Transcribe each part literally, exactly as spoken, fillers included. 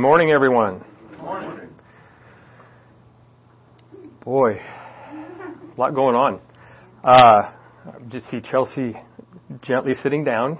morning, everyone. Good morning. Boy, a lot going on. Uh, just see Chelsea gently sitting down.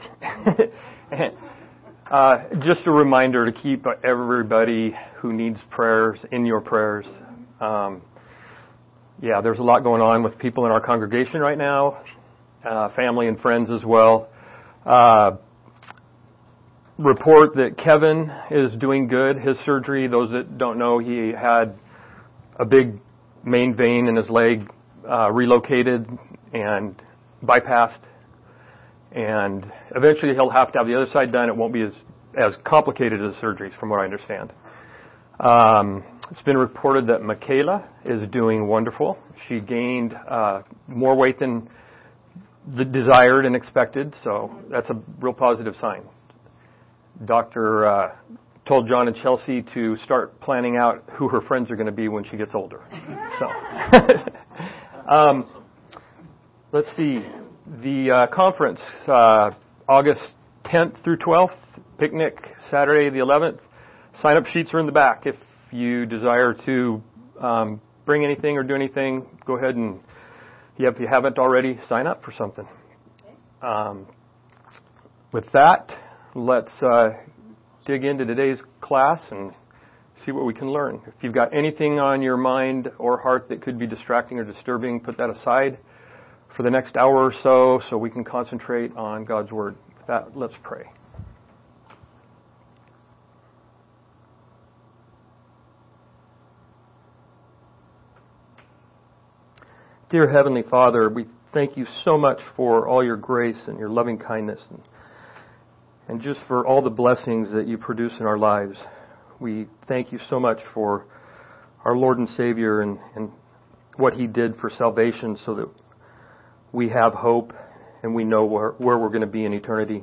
uh, just a reminder to keep everybody who needs prayers in your prayers. Um, yeah, there's a lot going on with people in our congregation right now, uh, family and friends as well. Uh, report that Kevin is doing good. His surgery, those that don't know, he had a big main vein in his leg uh, relocated and bypassed. And eventually he'll have to have the other side done. It won't be as, as complicated as surgeries, from what I understand. Um, it's been reported that Michaela is doing wonderful. She gained uh, more weight than the desired and expected, so that's a real positive sign. Doctor uh, told John and Chelsea to start planning out who her friends are going to be when she gets older. So, um, let's see. The uh, conference, uh, August tenth through twelfth, picnic Saturday the eleventh. Sign-up sheets are in the back. If you desire to um, bring anything or do anything, go ahead and, yeah, if you haven't already, sign up for something. Um, with that, let's uh, dig into today's class and see what we can learn. If you've got anything on your mind or heart that could be distracting or disturbing, put that aside for the next hour or so so we can concentrate on God's Word. With that, let's pray. Dear Heavenly Father, we thank you so much for all your grace and your loving kindness and, and just for all the blessings that you produce in our lives. We thank you so much for our Lord and Savior and, and what He did for salvation so that we have hope and we know where, where we're going to be in eternity.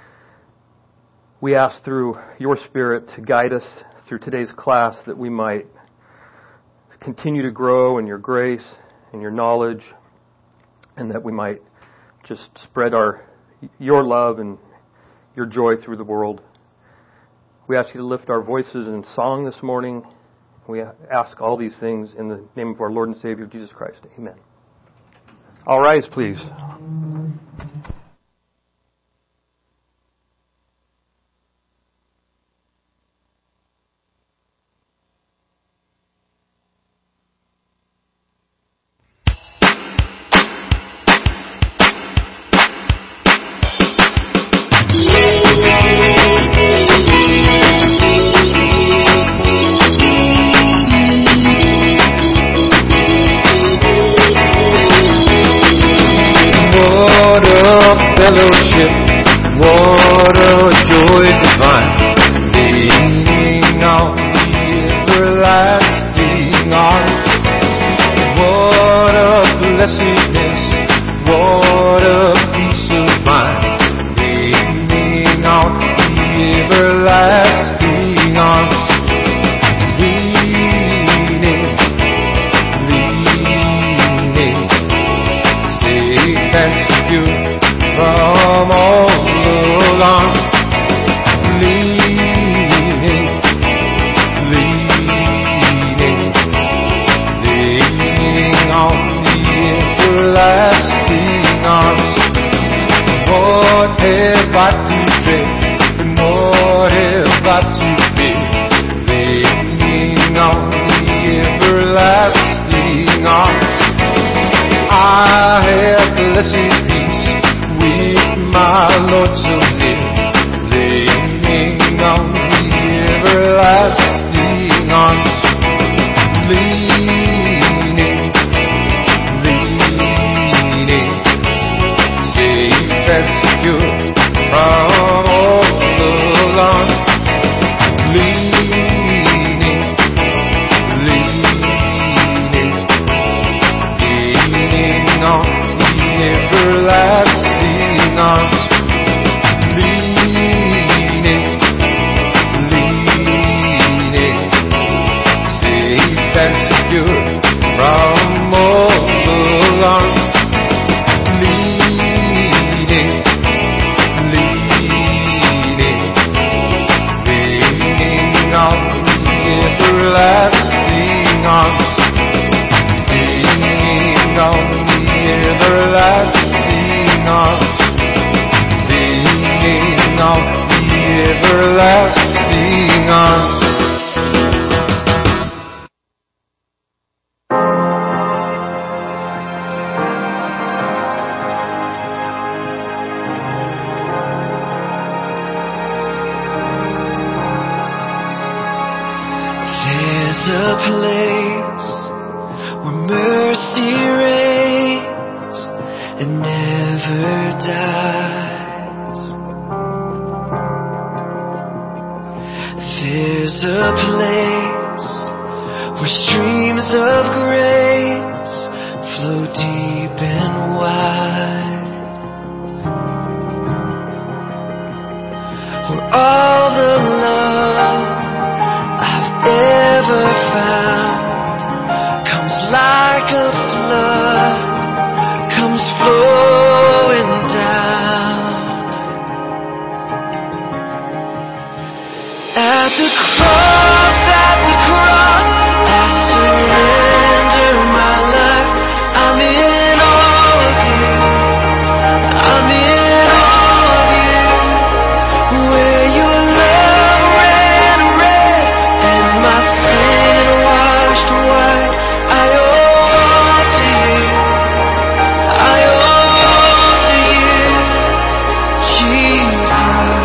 We ask through your Spirit to guide us through today's class that we might continue to grow in your grace and your knowledge, and that we might just spread our your love and your joy through the world. We ask you to lift our voices in song this morning. We ask all these things in the name of our Lord and Savior, Jesus Christ. Amen. All rise, please. Fellowship, what a joy divine, leaning on the everlasting arms. What a blessedness, what a peace of mind, leaning on the everlasting arms. Leaning, leaning, safe and secure from all alarm, leaning, leaning, leaning on the everlasting arms. What have I to dread, and what have I to fear, leaning on the everlasting arms. I have blessed my Lord so near, leaning on the everlasting arms. Leaning, leaning, safe and secure from all alarms. Leaning, leaning, leaning on the everlasting arms. Leaning, leaning, safe and secure from all alarms. Leaning, never dies. There's a place where streams of grace flow deep and wide, where all the love I've ever found comes like a flood, comes flowing down. At the cross, at the cross, I surrender my life. I'm in all of you, I'm in all of you, where your love ran red and my sin washed white. I owe all to you, I owe all to you, Jesus.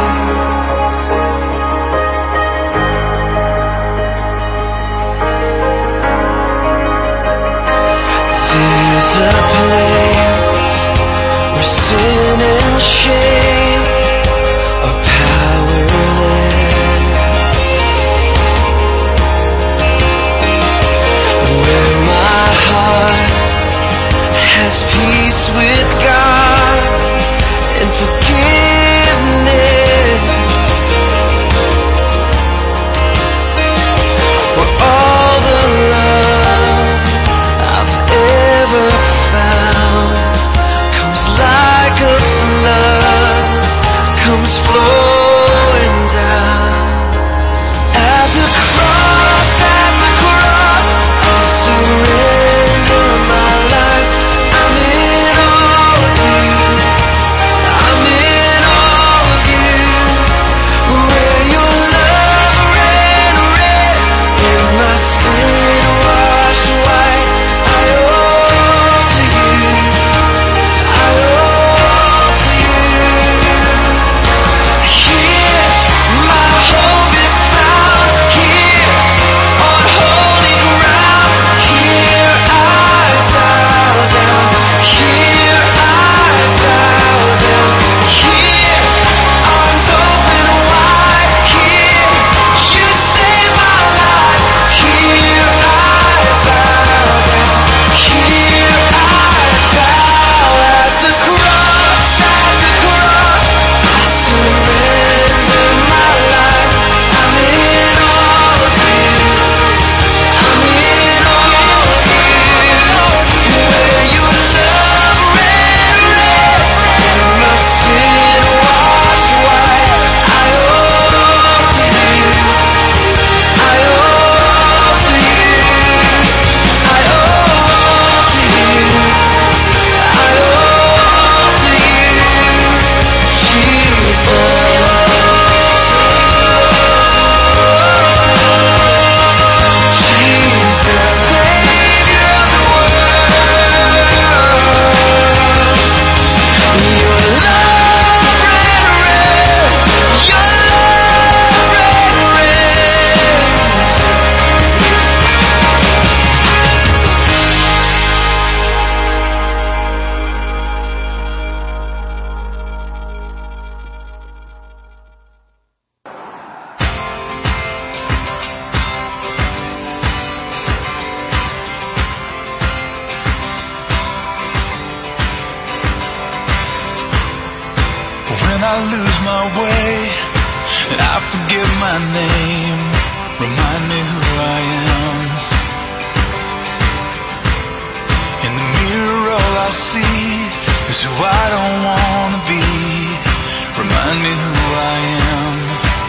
There's a place where sin and shame are powerless, where my heart has peace with God and forgiveness, where all the love I've ever found comes like a flood, comes flowing down. At the cross, at the cross, I surrender my life. I'm in all of you, I'm in all of you, where your love ran red and my sin washed white. I owe to you, I owe to you. Here, my hope is found. Here, on holy ground. Here I bow down. Here I bow down. Here, arms open wide. Here, you save my life. Here I bow down. Here I bow at the cross, at the cross. I surrender my life. I'm in all of you, I'm in all of you, where your love ran red and my sin washed white. I owe to you, I owe to you, I owe to you, I owe to you, Jesus. When I lose my way and I forget my name, remind me who I am. In the mirror all I see is who I don't want to be. Remind me who I am.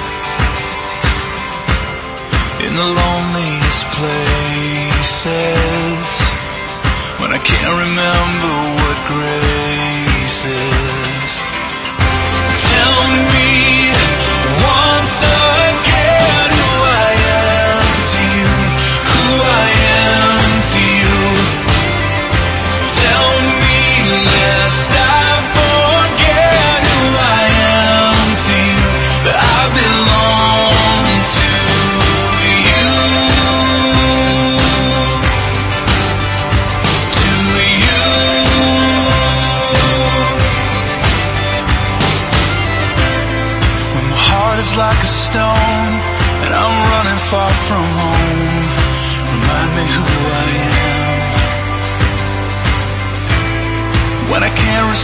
In the loneliest places, when I can't remember what grace is. Tell me once again who I am to you.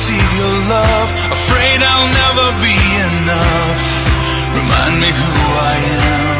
receive your love. Afraid I'll never be enough. Remind me who I am.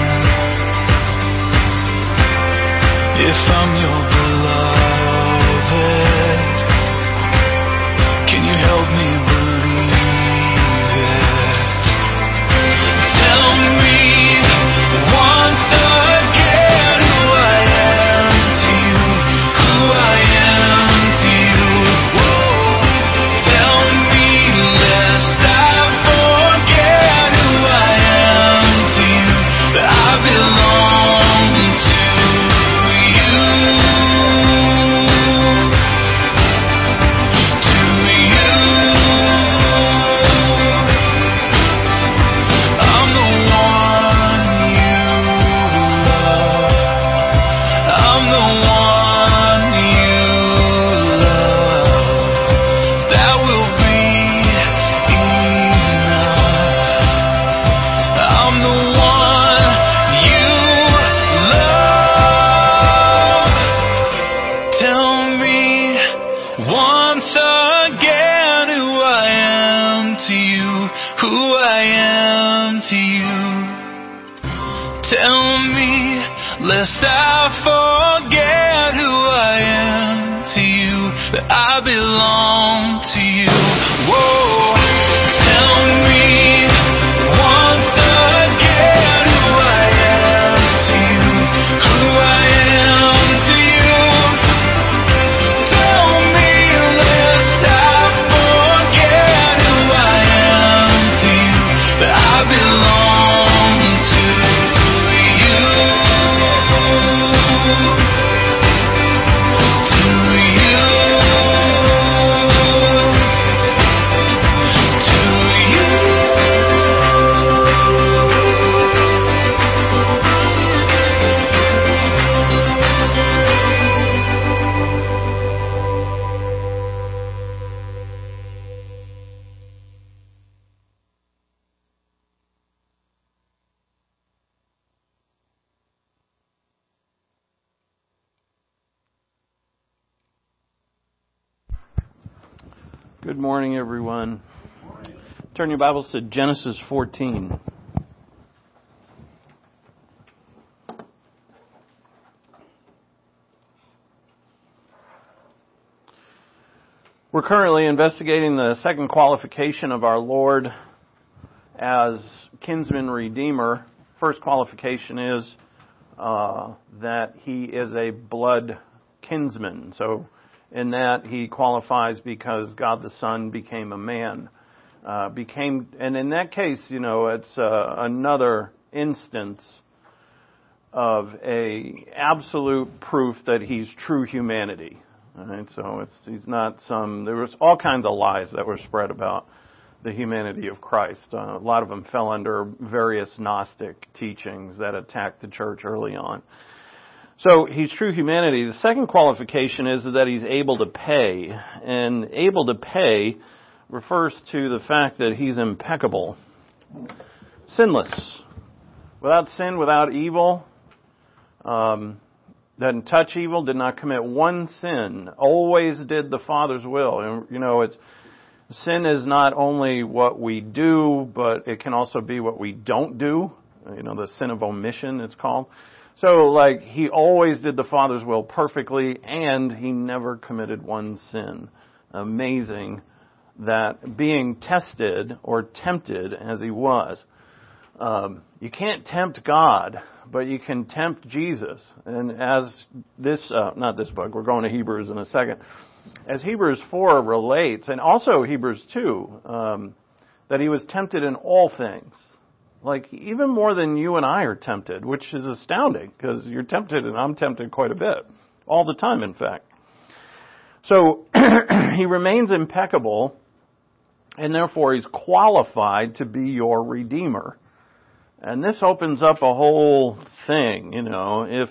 If I'm your beloved, can you help me believe it? Tell me once again who I am to you, who I am to you. Whoa. Tell me lest I forget who I am to you, that I belong to you, to you. I'm the one you love. I'm the one you love. That will be enough. I'm the one you love. Tell me once again who I am to you, who I am to you. Tell me lest I forget who I am to you, that I belong to you. Whoa. Tell me once again who I am to you, who I am to you. Tell me lest I forget who I am to you, that I belong to you, to you, to you. Good morning, everyone. Turn your Bibles to Genesis fourteen. We're currently investigating the second qualification of our Lord as kinsman redeemer. First qualification is uh, that he is a blood kinsman. So in that he qualifies because God the Son became a man. Uh, became, and in that case, you know, it's uh, another instance of a absolute proof that he's true humanity. All right, so it's he's not some. There was all kinds of lies that were spread about the humanity of Christ. Uh, a lot of them fell under various Gnostic teachings that attacked the church early on. So he's true humanity. The second qualification is that he's able to pay, and able to pay refers to the fact that he's impeccable, sinless, without sin, without evil. Um, doesn't touch evil, did not commit one sin, always did the Father's will. And, you know, it's sin is not only what we do, but it can also be what we don't do. You know, the sin of omission, it's called. So, like, he always did the Father's will perfectly, and he never committed one sin. Amazing that being tested or tempted as he was. Um, you can't tempt God, but you can tempt Jesus. And as this, uh, not this book, we're going to Hebrews in a second. As Hebrews four relates, and also Hebrews two, um, that he was tempted in all things. Like, even more than you and I are tempted, which is astounding, because you're tempted and I'm tempted quite a bit. All the time, in fact. So, he remains impeccable, and therefore he's qualified to be your Redeemer. And this opens up a whole thing, you know. If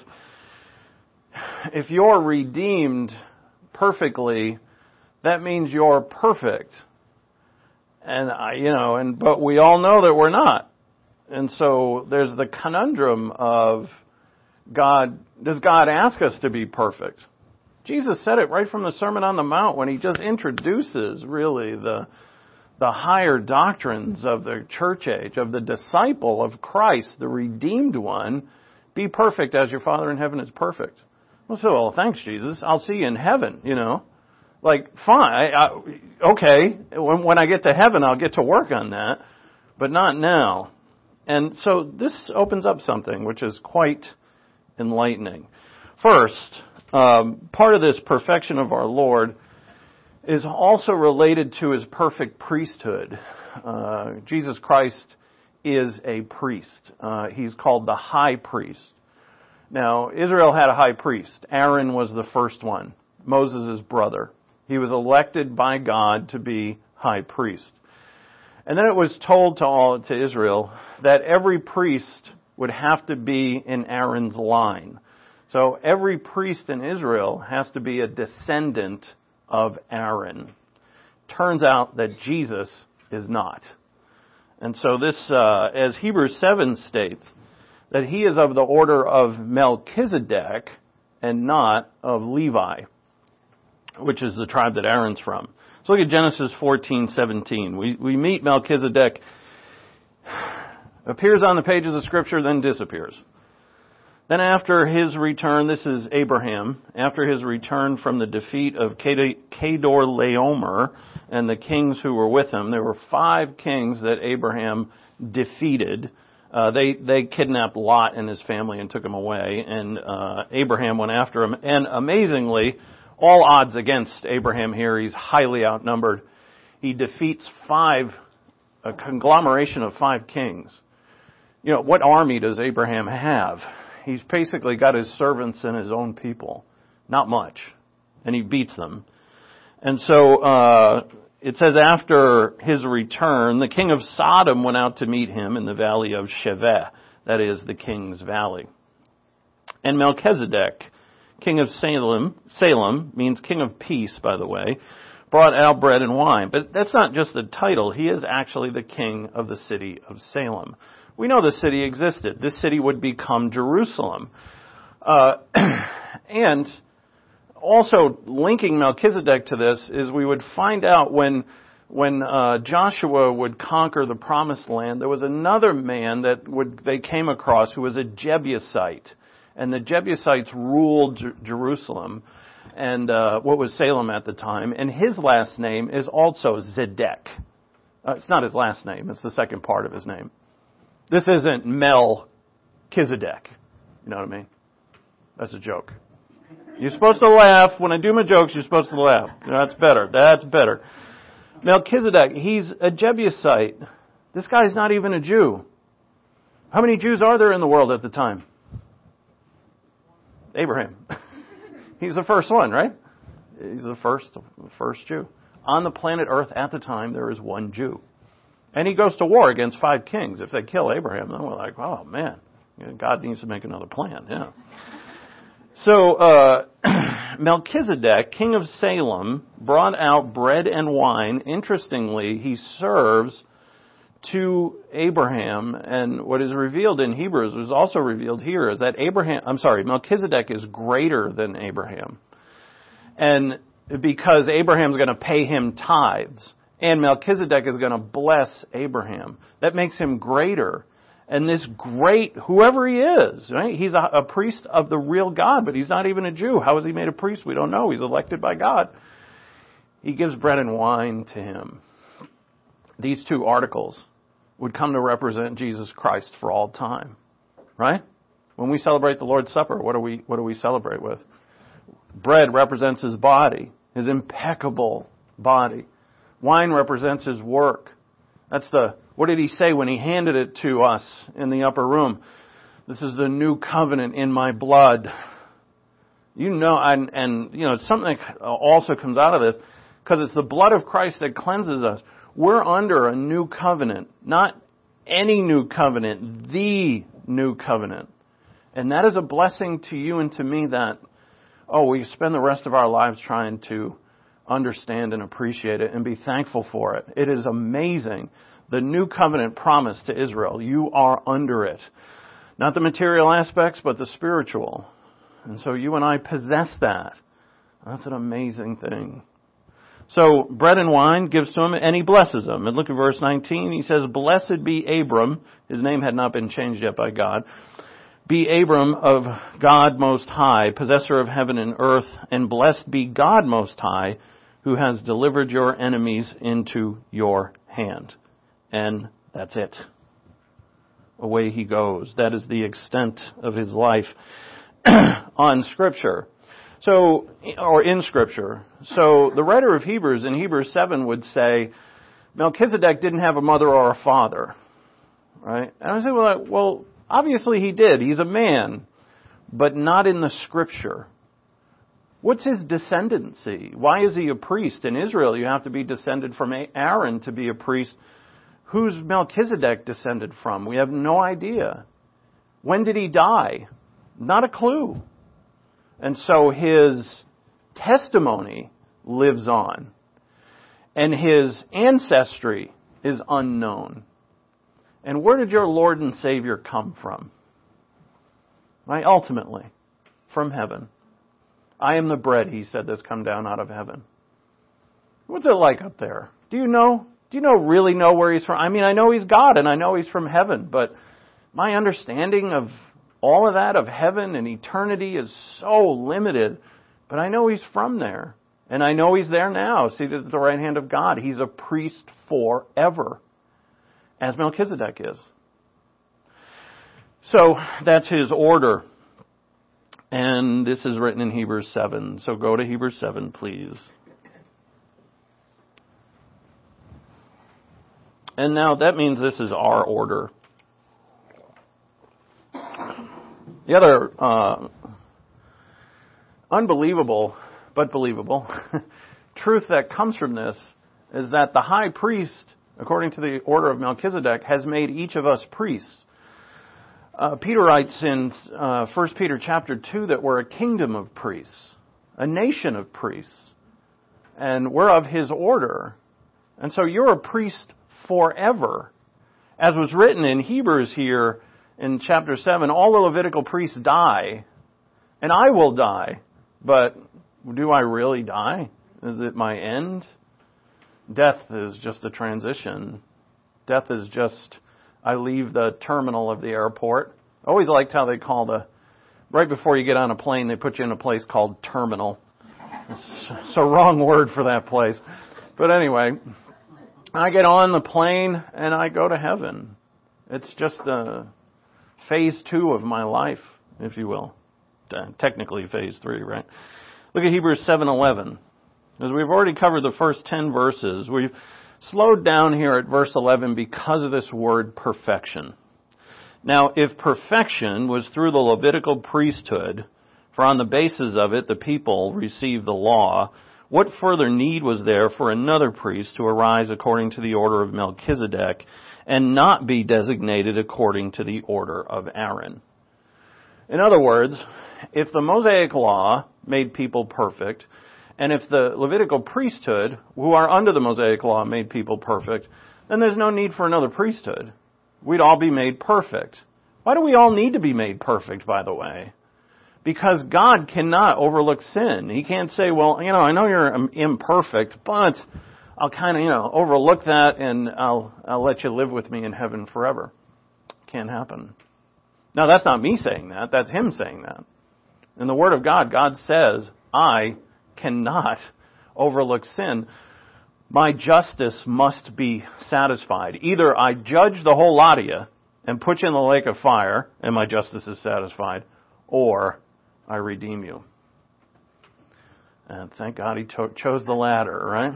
if you're redeemed perfectly, that means you're perfect. And I, you know, and but we all know that we're not. And so there's the conundrum of God, does God ask us to be perfect? Jesus said it right from the Sermon on the Mount when he just introduces really the the higher doctrines of the church age, of the disciple of Christ, the redeemed one. Be perfect as your Father in heaven is perfect. Well, so, well, thanks, Jesus. I'll see you in heaven, you know. Like, fine, I, I, okay, when, when I get to heaven, I'll get to work on that, but not now. And so this opens up something which is quite enlightening. First, um, part of this perfection of our Lord is also related to his perfect priesthood. Uh, Jesus Christ is a priest. Uh, he's called the high priest. Now, Israel had a high priest. Aaron was the first one, Moses' brother. He was elected by God to be high priest. And then it was told to all to Israel that every priest would have to be in Aaron's line. So every priest in Israel has to be a descendant of Aaron. Turns out that Jesus is not. And so this, uh, as Hebrews seven states, that he is of the order of Melchizedek and not of Levi, which is the tribe that Aaron's from. So look at Genesis fourteen seventeen. We, we meet Melchizedek, appears on the pages of Scripture, then disappears. Then after his return, this is Abraham, after his return from the defeat of Kedorlaomer and the kings who were with him, there were five kings that Abraham defeated. Uh, they, they kidnapped Lot and his family and took him away, and uh, Abraham went after him. And amazingly, all odds against Abraham here, he's highly outnumbered. He defeats five, a conglomeration of five kings. You know, what army does Abraham have? He's basically got his servants and his own people. Not much. And he beats them. And so, uh, it says after his return, the king of Sodom went out to meet him in the valley of Sheveh. That is the king's valley. And Melchizedek, king of Salem, Salem means king of peace, by the way, brought out bread and wine. But that's not just the title. He is actually the king of the city of Salem. We know the city existed. This city would become Jerusalem. Uh, and also linking Melchizedek to this is we would find out when when uh, Joshua would conquer the promised land, there was another man that would they came across who was a Jebusite. And the Jebusites ruled Jer- Jerusalem and uh, what was Salem at the time. And his last name is also Zedek. Uh, it's not his last name. It's the second part of his name. This isn't Melchizedek. You know what I mean? That's a joke. You're supposed to laugh. When I do my jokes, you're supposed to laugh. That's better. That's better. Melchizedek, he's a Jebusite. This guy's not even a Jew. How many Jews are there in the world at the time? Abraham. He's the first one, right? He's the first, the first Jew. On the planet Earth at the time, there is one Jew. And he goes to war against five kings. If they kill Abraham, then we're like, oh man, God needs to make another plan. Yeah. So, uh, Melchizedek, king of Salem, brought out bread and wine. Interestingly, he serves to Abraham, and what is revealed in Hebrews was also revealed here is that Abraham, I'm sorry, Melchizedek is greater than Abraham. And because Abraham's going to pay him tithes, and Melchizedek is going to bless Abraham. That makes him greater. And this great, whoever he is, right? He's a, a priest of the real God, but he's not even a Jew. How is he made a priest? We don't know. He's elected by God. He gives bread and wine to him. These two articles would come to represent Jesus Christ for all time, right? When we celebrate the Lord's Supper, what do we, what do we celebrate with? Bread represents his body, his impeccable body. Wine represents his work. That's the, what did he say when he handed it to us in the upper room? This is the new covenant in my blood. You know, and, and you know, something also comes out of this, because it's the blood of Christ that cleanses us. We're under a new covenant, not any new covenant, the new covenant. And that is a blessing to you and to me that, oh, we spend the rest of our lives trying to understand and appreciate it and be thankful for it. It is amazing. The new covenant promise to Israel, you are under it. Not the material aspects, but the spiritual. And so you and I possess that. That's an amazing thing. So bread and wine gives to him, and he blesses him. And look at verse nineteen. He says, "Blessed be Abram." His name had not been changed yet by God. "Be Abram of God Most High, possessor of heaven and earth, and blessed be God Most High, who has delivered your enemies into your hand." And that's it. Away he goes. That is the extent of his life on Scripture. So, or in Scripture. So the writer of Hebrews in Hebrews seven would say, Melchizedek didn't have a mother or a father. Right? And I say, well, well, obviously he did. He's a man. But not in the Scripture. What's his descendancy? Why is he a priest? In Israel, you have to be descended from Aaron to be a priest. Who's Melchizedek descended from? We have no idea. When did he die? Not a clue. And so his testimony lives on. And his ancestry is unknown. And where did your Lord and Savior come from? Right? Ultimately, from heaven. "I am the bread," he said, "that's come down out of heaven." What's it like up there? Do you know? Do you know really know where he's from? I mean, I know he's God and I know he's from heaven, but my understanding of all of that, of heaven and eternity, is so limited. But I know he's from there. And I know he's there now, seated at the right hand of God. He's a priest forever, as Melchizedek is. So that's his order. And this is written in Hebrews seven. So go to Hebrews seven, please. And now that means this is our order. The other uh, unbelievable, but believable, truth that comes from this is that the high priest, according to the order of Melchizedek, has made each of us priests. Uh, Peter writes in uh, First Peter chapter two that we're a kingdom of priests, a nation of priests, and we're of his order. And so you're a priest forever. As was written in Hebrews here in chapter seven, all the Levitical priests die, and I will die. But do I really die? Is it my end? Death is just a transition. Death is just, I leave the terminal of the airport. I always liked how they call the, right before you get on a plane, they put you in a place called terminal. It's, it's a wrong word for that place. But anyway, I get on the plane and I go to heaven. It's just a phase two of my life, if you will. Technically phase three, right? Look at Hebrews seven eleven. As we've already covered the first ten verses, we've slowed down here at verse eleven because of this word perfection. Now, if perfection was through the Levitical priesthood, for on the basis of it the people received the law, what further need was there for another priest to arise according to the order of Melchizedek and not be designated according to the order of Aaron? In other words, if the Mosaic law made people perfect, and if the Levitical priesthood, who are under the Mosaic law, made people perfect, then there's no need for another priesthood. We'd all be made perfect. Why do we all need to be made perfect, by the way? Because God cannot overlook sin. He can't say, well, you know, I know you're imperfect, but I'll kind of, you know, overlook that and I'll, I'll let you live with me in heaven forever. Can't happen. Now, that's not me saying that. That's him saying that. In the Word of God, God says, I cannot overlook sin. My justice must be satisfied. Either I judge the whole lot of you and put you in the lake of fire, and my justice is satisfied, or I redeem you. And thank God he to- chose the latter, right?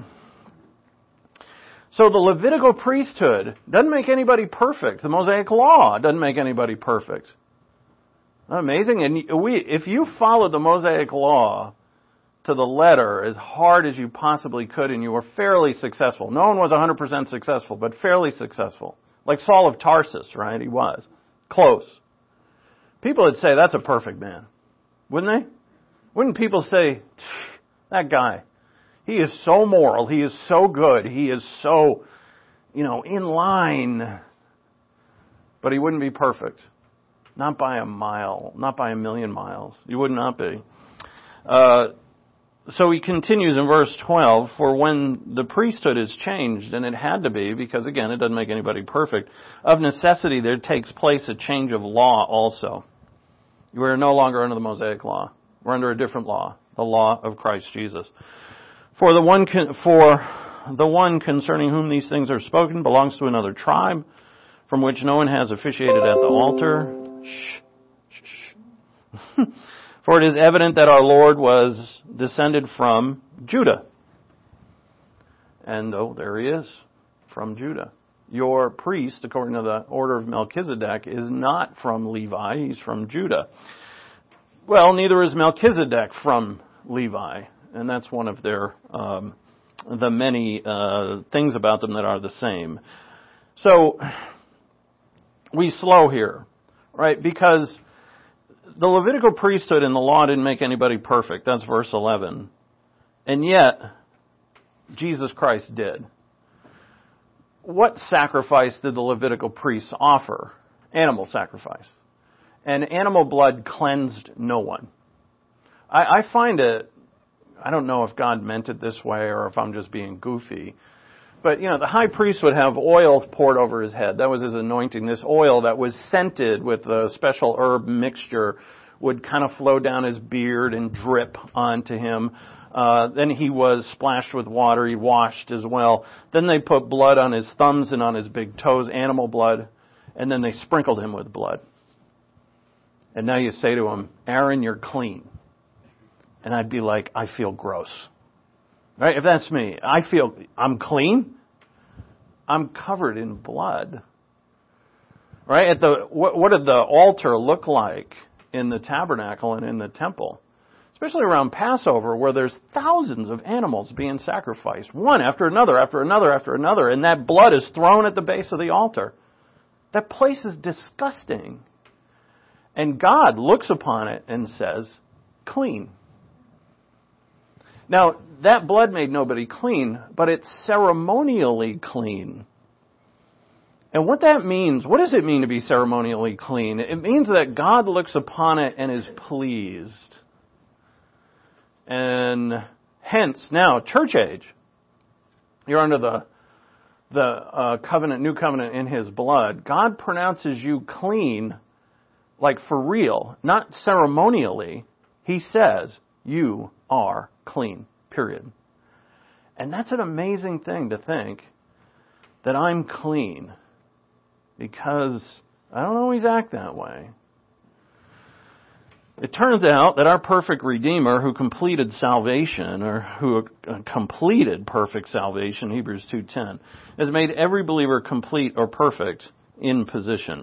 So the Levitical priesthood doesn't make anybody perfect. The Mosaic law doesn't make anybody perfect. Not amazing? And we, if you followed the Mosaic law to the letter as hard as you possibly could, and you were fairly successful. No one was one hundred percent successful, but fairly successful. Like Saul of Tarsus, right? He was. Close. People would say, that's a perfect man. Wouldn't they? Wouldn't people say, that guy, he is so moral, he is so good, he is so, you know, in line. But he wouldn't be perfect. Not by a mile, not by a million miles. You would not be. Uh, so he continues in verse twelve, for when the priesthood is changed, and it had to be, because again, it doesn't make anybody perfect, of necessity there takes place a change of law also. We are no longer under the Mosaic law. We're under a different law, the law of Christ Jesus. For the one, con- for the one concerning whom these things are spoken belongs to another tribe, from which no one has officiated at the altar. Shh. Shh, shh. For it is evident that our Lord was descended from Judah. And oh, there he is, from Judah. Your priest, according to the order of Melchizedek, is not from Levi, he's from Judah. Well, neither is Melchizedek from Levi, and that's one of their, um, the many uh, things about them that are the same. So, we slow here, right, because the Levitical priesthood and the law didn't make anybody perfect. That's verse eleven. And yet, Jesus Christ did. What sacrifice did the Levitical priests offer? Animal sacrifice. And animal blood cleansed no one. I, I find it, I don't know if God meant it this way or if I'm just being goofy, but, you know, the high priest would have oil poured over his head. That was his anointing. This oil that was scented with a special herb mixture would kind of flow down his beard and drip onto him. Uh, then he was splashed with water. He washed as well. Then they put blood on his thumbs and on his big toes, animal blood, and then they sprinkled him with blood. And now you say to him, Aaron, you're clean. And I'd be like, I feel gross. Right? If that's me, I feel, I'm clean. I'm covered in blood. Right? At the what, what did the altar look like in the tabernacle and in the temple? Especially around Passover, where there's thousands of animals being sacrificed, one after another, after another, after another, and that blood is thrown at the base of the altar. That place is disgusting. And God looks upon it and says, clean. Now, that blood made nobody clean, but it's ceremonially clean. And what that means, what does it mean to be ceremonially clean? It means that God looks upon it and is pleased. And hence, now, church age, you're under the the uh, covenant, new covenant in His blood. God pronounces you clean, like for real, not ceremonially. He says, you are clean, period. And that's an amazing thing to think, that I'm clean, because I don't always act that way. It turns out that our perfect Redeemer who completed salvation, or who completed perfect salvation, Hebrews two ten, has made every believer complete or perfect in position.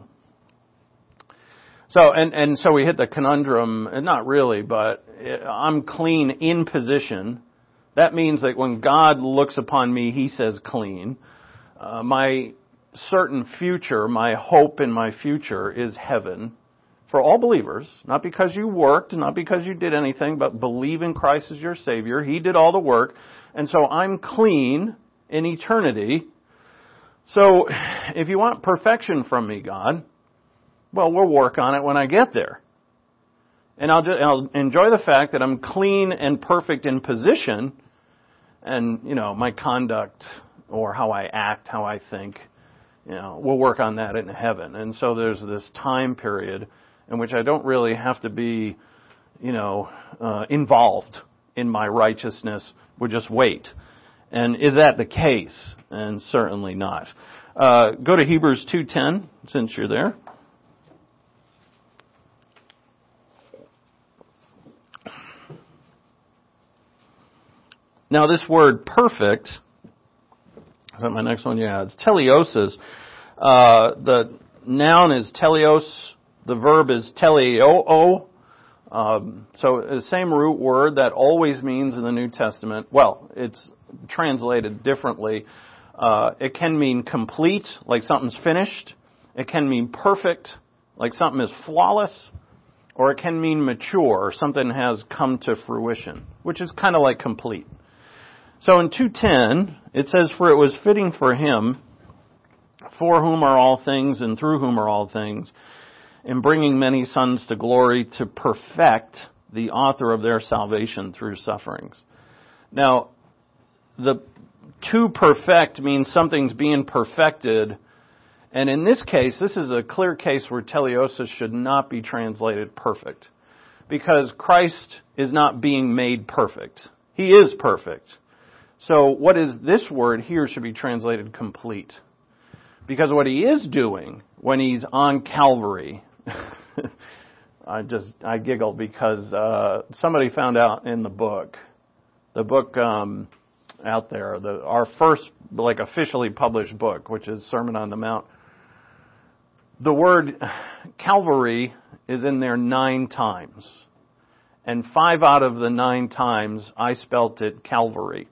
So, and, and so we hit the conundrum, not really, but I'm clean in position. That means that when God looks upon me, He says clean. Uh, my certain future, my hope in my future is heaven. For all believers, not because you worked, not because you did anything, but believe in Christ as your Savior. He did all the work. And so I'm clean in eternity. So if you want perfection from me, God, well, we'll work on it when I get there. And I'll, just, I'll enjoy the fact that I'm clean and perfect in position, and, you know, my conduct or how I act, how I think, you know, we'll work on that in heaven. And so there's this time period in which I don't really have to be, you know, uh, involved in my righteousness. We'll just wait. And is that the case? And certainly not. Uh, go to Hebrews two ten, since you're there. Now, this word perfect, is that my next one? Yeah, it's teleosis. Uh, the noun is teleos. The verb is teleoo. Um, so the same root word that always means in the New Testament. Well, it's translated differently. Uh, it can mean complete, like something's finished. It can mean perfect, like something is flawless. Or it can mean mature, or something has come to fruition, which is kind of like complete. So in two ten, it says, for it was fitting for Him, for whom are all things and through whom are all things, in bringing many sons to glory, to perfect the author of their salvation through sufferings. Now, the to perfect means something's being perfected. And in this case, this is a clear case where teleiosis should not be translated perfect. Because Christ is not being made perfect. He is perfect. So what is this word here should be translated complete. Because what he is doing when he's on Calvary, I just, I giggle because uh, somebody found out in the book, the book um, out there, the, our first like officially published book, which is Sermon on the Mount, the word Calvary is in there nine times. And five out of the nine times I spelt it Calvary.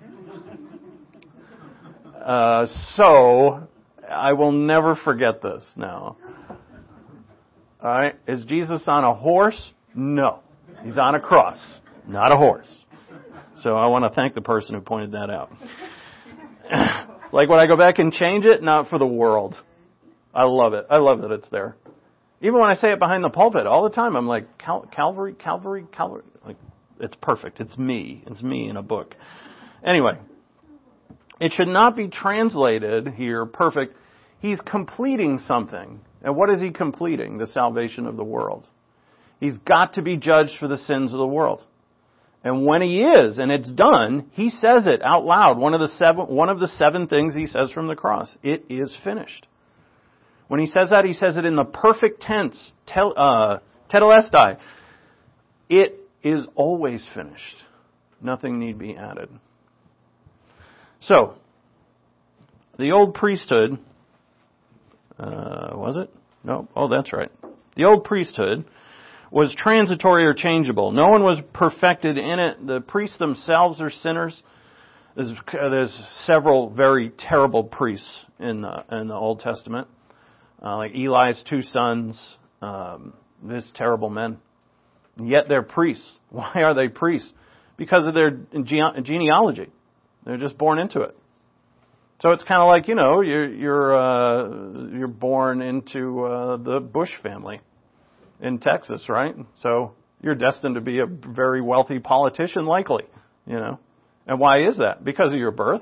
Uh, so, I will never forget this now. Alright, is Jesus on a horse? No. He's on a cross, not a horse. So I want to thank the person who pointed that out. Like, would I go back and change it? Not for the world. I love it. I love that it's there. Even when I say it behind the pulpit, all the time, I'm like, Cal- Calvary, Calvary, Calvary. Like, it's perfect. It's me. It's me in a book. Anyway, it should not be translated here perfect. He's completing something. And what is he completing? The salvation of the world. He's got to be judged for the sins of the world. And when he is, and it's done, he says it out loud. One of the seven, one of the seven things he says from the cross. It is finished. When he says that, he says it in the perfect tense, tel, uh, tetelestai. It is always finished. Nothing need be added. So, the old priesthood, uh, was it? No. Oh, that's right. The old priesthood was transitory or changeable. No one was perfected in it. The priests themselves are sinners. There's, there's several very terrible priests in the, in the Old Testament. Uh, like Eli's two sons, um, these terrible men. Yet they're priests. Why are they priests? Because of their gene- genealogy. They're just born into it. So it's kind of like, you know, you're you're uh, you're born into uh, the Bush family in Texas, right? So you're destined to be a very wealthy politician, likely, you know. And why is that? Because of your birth.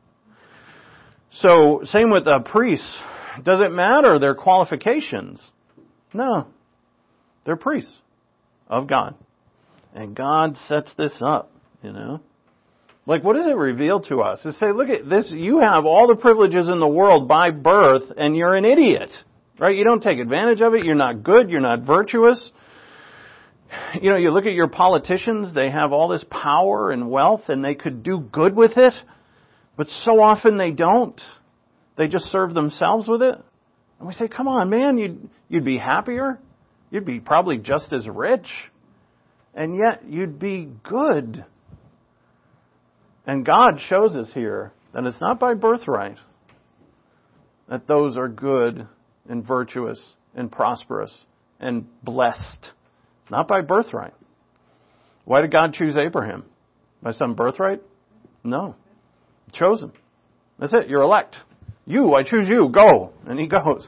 So same with the priests. Does it matter their qualifications? No. They're priests of God. And God sets this up, you know. Like, what does it reveal to us? To say, look at this, you have all the privileges in the world by birth, and you're an idiot. Right? You don't take advantage of it. You're not good. You're not virtuous. You know, you look at your politicians, they have all this power and wealth, and they could do good with it. But so often they don't. They just serve themselves with it. And we say, come on, man, you'd, you'd be happier. You'd be probably just as rich. And yet you'd be good. And God shows us here that it's not by birthright that those are good and virtuous and prosperous and blessed. It's not by birthright. Why did God choose Abraham? By some birthright? No. He chose him. That's it. You're elect. You, I choose you. Go. And he goes.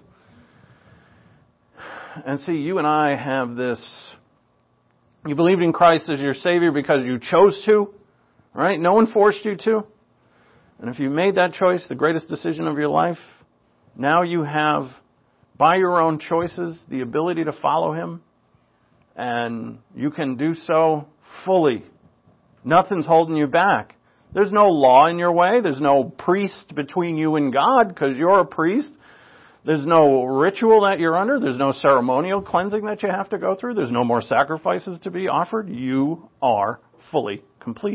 And see, you and I have this. You believed in Christ as your Savior because you chose to. Right? No one forced you to. And if you made that choice, the greatest decision of your life, now you have, by your own choices, the ability to follow Him. And you can do so fully. Nothing's holding you back. There's no law in your way. There's no priest between you and God because you're a priest. There's no ritual that you're under. There's no ceremonial cleansing that you have to go through. There's no more sacrifices to be offered. You are fully complete.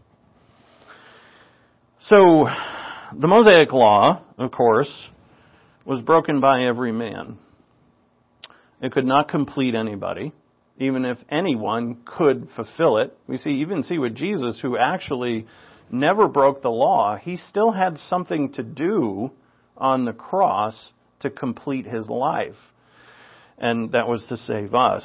So, the Mosaic Law, of course, was broken by every man. It could not complete anybody, even if anyone could fulfill it. We see, even see with Jesus, who actually never broke the law, he still had something to do on the cross to complete his life. And that was to save us.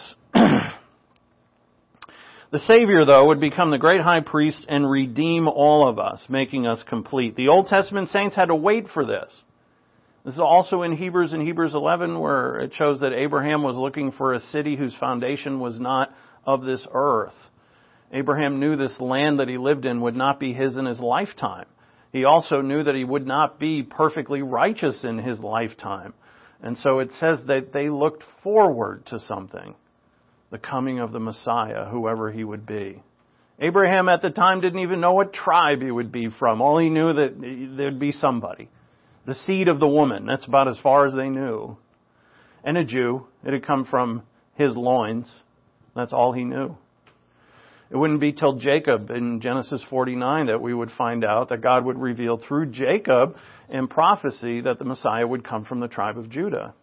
The Savior, though, would become the great high priest and redeem all of us, making us complete. The Old Testament saints had to wait for this. This is also in Hebrews, in Hebrews eleven, where it shows that Abraham was looking for a city whose foundation was not of this earth. Abraham knew this land that he lived in would not be his in his lifetime. He also knew that he would not be perfectly righteous in his lifetime. And so it says that they looked forward to something, the coming of the Messiah, whoever he would be. Abraham at the time didn't even know what tribe he would be from. All he knew that there'd be somebody. The seed of the woman. That's about as far as they knew. And a Jew. It had come from his loins. That's all he knew. It wouldn't be till Jacob in Genesis forty-nine that we would find out that God would reveal through Jacob in prophecy that the Messiah would come from the tribe of Judah.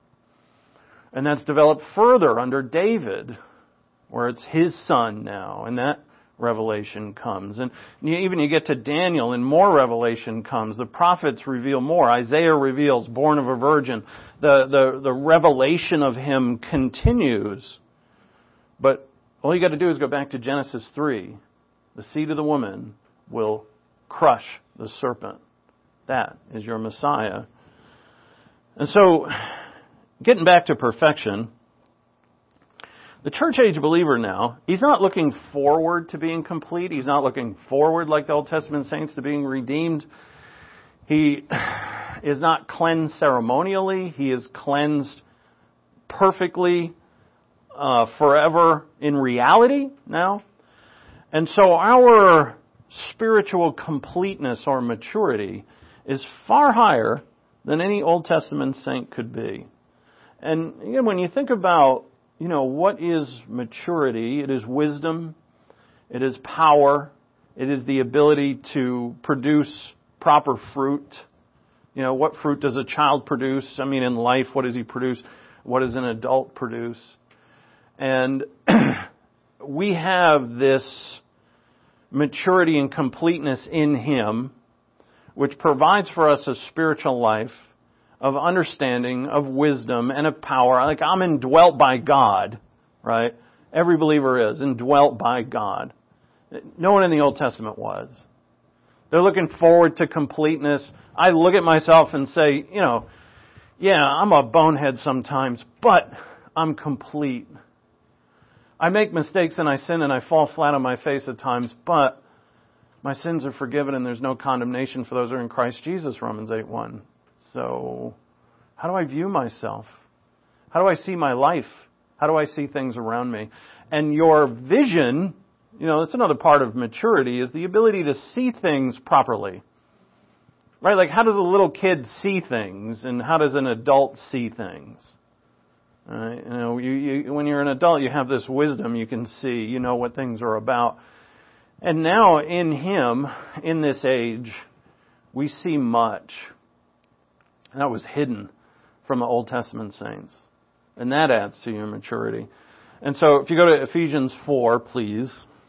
And that's developed further under David, where it's his son now, and that revelation comes. And even you get to Daniel and more revelation comes. The prophets reveal more. Isaiah reveals, born of a virgin. The, the, the revelation of him continues. But all you got to do is go back to Genesis three. The seed of the woman will crush the serpent. That is your Messiah. And so, getting back to perfection, the church age believer now, he's not looking forward to being complete. He's not looking forward like the Old Testament saints to being redeemed. He is not cleansed ceremonially. He is cleansed perfectly, uh, forever in reality now. And so our spiritual completeness or maturity is far higher than any Old Testament saint could be. And again, when you think about, you know, what is maturity? It is wisdom. It is power. It is the ability to produce proper fruit. You know, what fruit does a child produce? I mean, in life, what does he produce? What does an adult produce? And we have this maturity and completeness in him, which provides for us a spiritual life of understanding, of wisdom, and of power. Like, I'm indwelt by God, right? Every believer is indwelt by God. No one in the Old Testament was. They're looking forward to completeness. I look at myself and say, you know, yeah, I'm a bonehead sometimes, but I'm complete. I make mistakes and I sin and I fall flat on my face at times, but my sins are forgiven and there's no condemnation for those who are in Christ Jesus, Romans eight one. So, how do I view myself? How do I see my life? How do I see things around me? And your vision, you know, that's another part of maturity, is the ability to see things properly. Right? Like, how does a little kid see things, and how does an adult see things? Uh, you know, you, you, when you're an adult, you have this wisdom. You can see, you know what things are about. And now, in Him, in this age, we see much that was hidden from the Old Testament saints. And that adds to your maturity. And so, if you go to Ephesians four, please.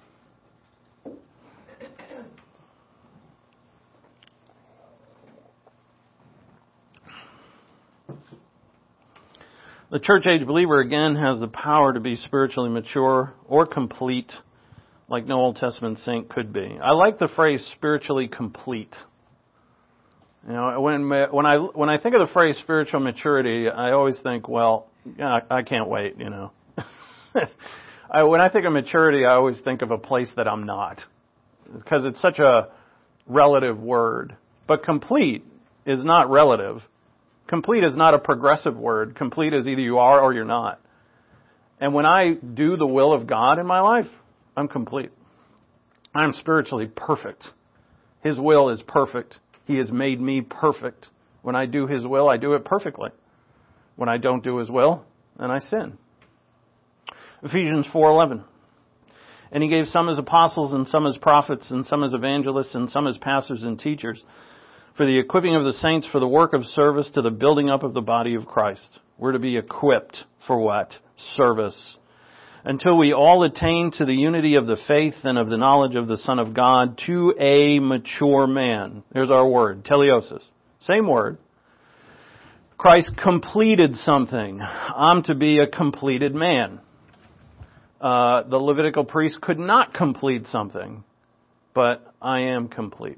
The church age believer, again, has the power to be spiritually mature or complete, like no Old Testament saint could be. I like the phrase spiritually complete. You know, when when I when I think of the phrase spiritual maturity, I always think, well, yeah, I, I can't wait. You know, I, when I think of maturity, I always think of a place that I'm not, because it's such a relative word. But complete is not relative. Complete is not a progressive word. Complete is either you are or you're not. And when I do the will of God in my life, I'm complete. I'm spiritually perfect. His will is perfect. He has made me perfect. When I do His will, I do it perfectly. When I don't do His will, then I sin. Ephesians four eleven. And He gave some as apostles, and some as prophets, and some as evangelists, and some as pastors and teachers, for the equipping of the saints, for the work of service, to the building up of the body of Christ. We're to be equipped for what? Service. Until we all attain to the unity of the faith and of the knowledge of the Son of God, to a mature man. There's our word, teleosis. Same word. Christ completed something. I'm to be a completed man. Uh, the Levitical priest could not complete something, but I am complete.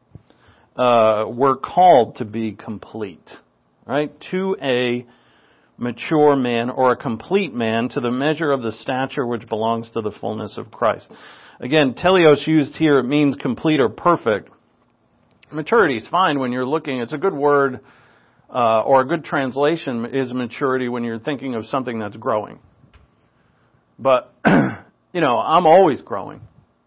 Uh, we're called to be complete, right? To a mature man or a complete man to the measure of the stature which belongs to the fullness of Christ. Again, teleos used here, it means complete or perfect. Maturity is fine when you're looking, it's a good word, uh, or a good translation is maturity when you're thinking of something that's growing. But, you know, I'm always growing.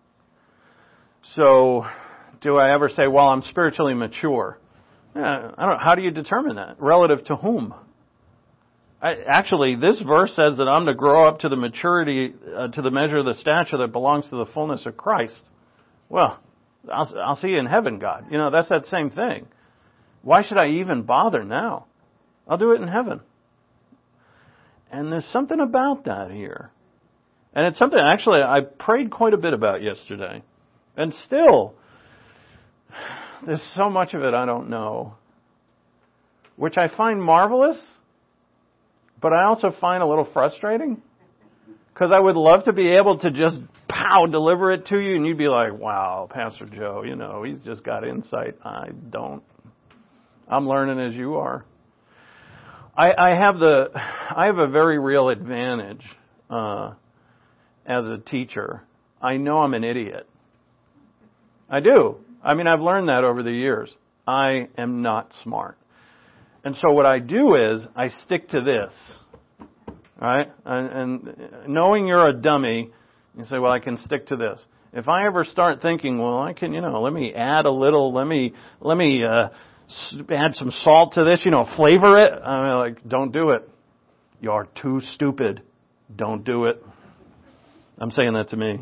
So, do I ever say, well, I'm spiritually mature? Yeah, I don't. How do you determine that? Relative to whom? I, actually, this verse says that I'm to grow up to the maturity, uh, to the measure of the stature that belongs to the fullness of Christ. Well, I'll, I'll see you in heaven, God. You know, that's that same thing. Why should I even bother now? I'll do it in heaven. And there's something about that here. And it's something, actually, I prayed quite a bit about yesterday. And still, there's so much of it I don't know, which I find marvelous, but I also find a little frustrating, because I would love to be able to just, pow, deliver it to you, and you'd be like, wow, Pastor Joe, you know, he's just got insight. I don't. I'm learning as you are. I, I have the, I have a very real advantage uh, as a teacher. I know I'm an idiot. I do. I mean, I've learned that over the years. I am not smart. And so what I do is I stick to this. Right? And, and knowing you're a dummy, you say, well, I can stick to this. If I ever start thinking, well, I can, you know, let me add a little, let me, let me uh, add some salt to this, you know, flavor it. I'm like, don't do it. You're too stupid. Don't do it. I'm saying that to me.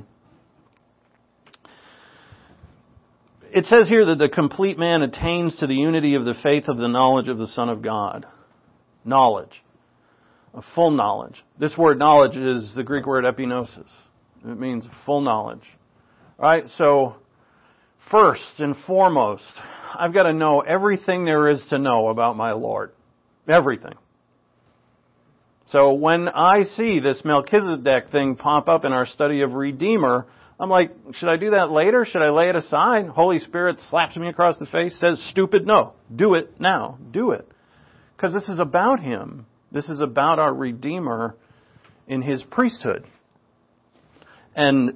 It says here that the complete man attains to the unity of the faith of the knowledge of the Son of God. Knowledge. A full knowledge. This word knowledge is the Greek word epignosis. It means full knowledge. All right, so first and foremost, I've got to know everything there is to know about my Lord. Everything. So when I see this Melchizedek thing pop up in our study of Redeemer, I'm like, should I do that later? Should I lay it aside? Holy Spirit slaps me across the face, says, stupid, no. Do it now. Do it. Because this is about Him. This is about our Redeemer in His priesthood. And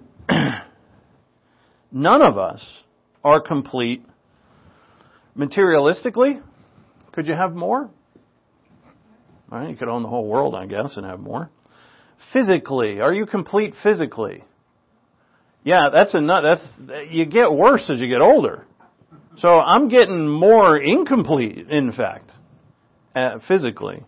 none of us are complete. Materialistically, could you have more? Well, you could own the whole world, I guess, and have more. Physically, are you complete physically? Yeah, that's a nut. That's you get worse as you get older. So I'm getting more incomplete, in fact, uh, physically.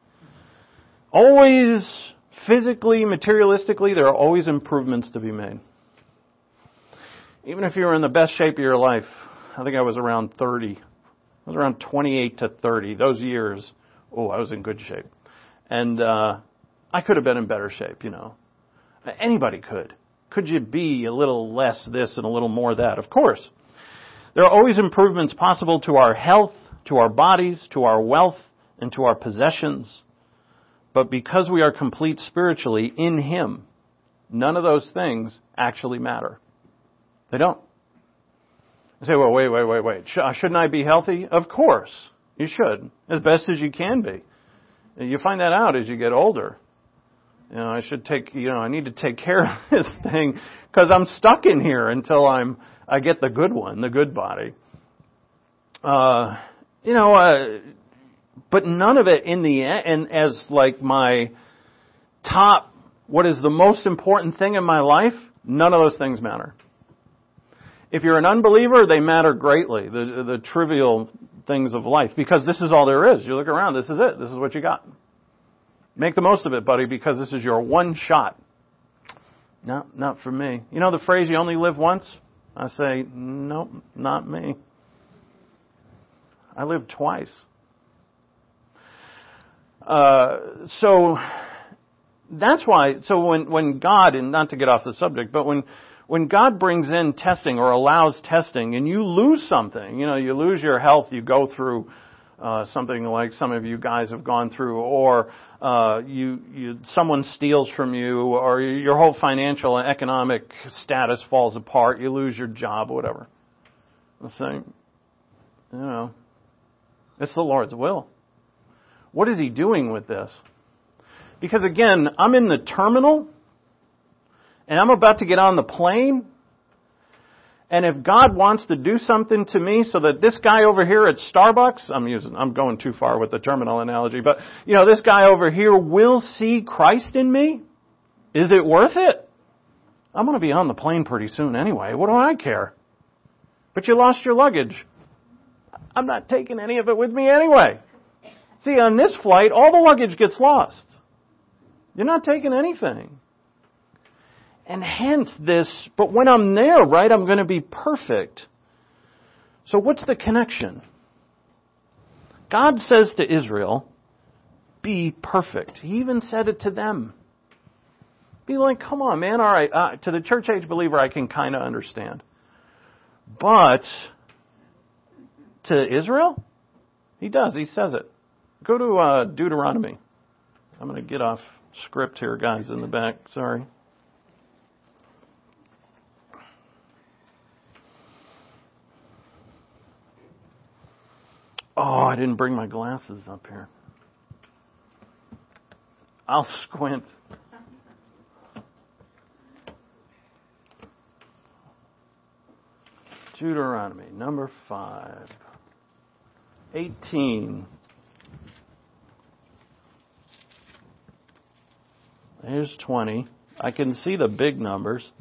Always physically, materialistically, there are always improvements to be made. Even if you were in the best shape of your life, I think I was around thirty. I was around twenty-eight to thirty. Those years, oh, I was in good shape. And uh, I could have been in better shape, you know. Anybody could. Could you be a little less this and a little more that? Of course. There are always improvements possible to our health, to our bodies, to our wealth, and to our possessions. But because we are complete spiritually in Him, none of those things actually matter. They don't. You say, well, wait, wait, wait, wait. Shouldn't I be healthy? Of course. You should. As best as you can be. You find that out as you get older. You know, I should take, you know, I need to take care of this thing because I'm stuck in here until I'm, I get the good one, the good body. Uh, you know, uh, but none of it in the end, and as like my top, what is the most important thing in my life, none of those things matter. If you're an unbeliever, they matter greatly, the, the trivial things of life, because this is all there is. You look around, this is it. This is what you got. Make the most of it, buddy, because this is your one shot. No, not for me. You know the phrase, you only live once? I say, nope, not me. I live twice. Uh, so that's why, so when, when God, and not to get off the subject, but when, when God brings in testing or allows testing and you lose something, you know, you lose your health, you go through uh, something like some of you guys have gone through, or uh, you, you, someone steals from you, or your whole financial and economic status falls apart, you lose your job, whatever. The same, you know, it's the Lord's will. What is he doing with this? Because again, I'm in the terminal, and I'm about to get on the plane, and if God wants to do something to me so that this guy over here at Starbucks, I'm using, I'm going too far with the terminal analogy, but, you know, this guy over here will see Christ in me, is it worth it? I'm going to be on the plane pretty soon anyway. What do I care? But you lost your luggage. I'm not taking any of it with me anyway. See, on this flight, all the luggage gets lost. You're not taking anything. And hence this, but when I'm there, right, I'm going to be perfect. So what's the connection? God says to Israel, be perfect. He even said it to them. Be like, come on, man, all right, uh, to the church age believer, I can kind of understand. But to Israel, he does, he says it. Go to uh, Deuteronomy. I'm going to get off script here, guys, in the back, sorry. Oh, I didn't bring my glasses up here. I'll squint. Deuteronomy, number five. eighteen. There's twenty. I can see the big numbers.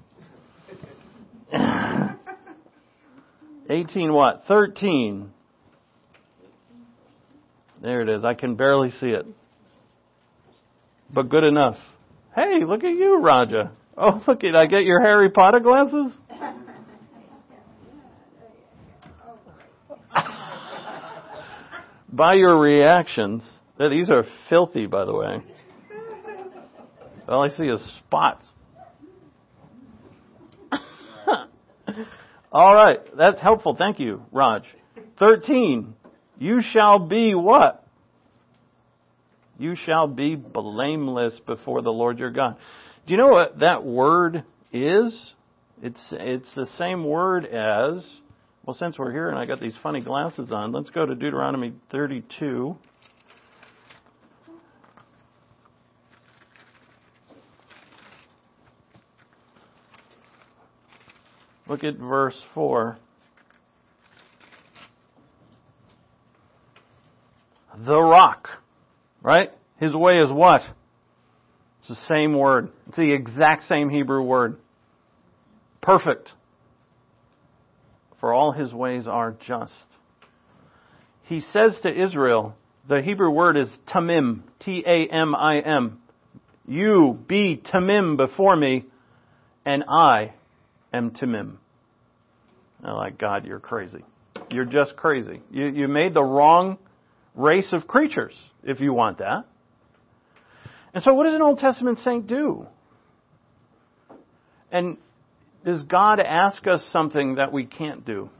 eighteen what? thirteen. There it is. I can barely see it. But good enough. Hey, look at you, Raja. Oh, look at, I get your Harry Potter glasses? By your reactions, these are filthy, by the way. All I see is spots. All right, that's helpful. Thank you, Raj. thirteen. You shall be what? You shall be blameless before the Lord your God. Do you know what that word is? It's it's the same word as, well, since we're here and I got these funny glasses on, let's go to Deuteronomy thirty-two. Look at verse four. The rock, right? His way is what? It's the same word. It's the exact same Hebrew word. Perfect. For all his ways are just. He says to Israel, the Hebrew word is tamim, T A M I M. You be tamim before me, and I am tamim. I'm like, God, you're crazy. You're just crazy. You, you made the wrong race of creatures, if you want that. And so what does an Old Testament saint do? And does God ask us something that we can't do?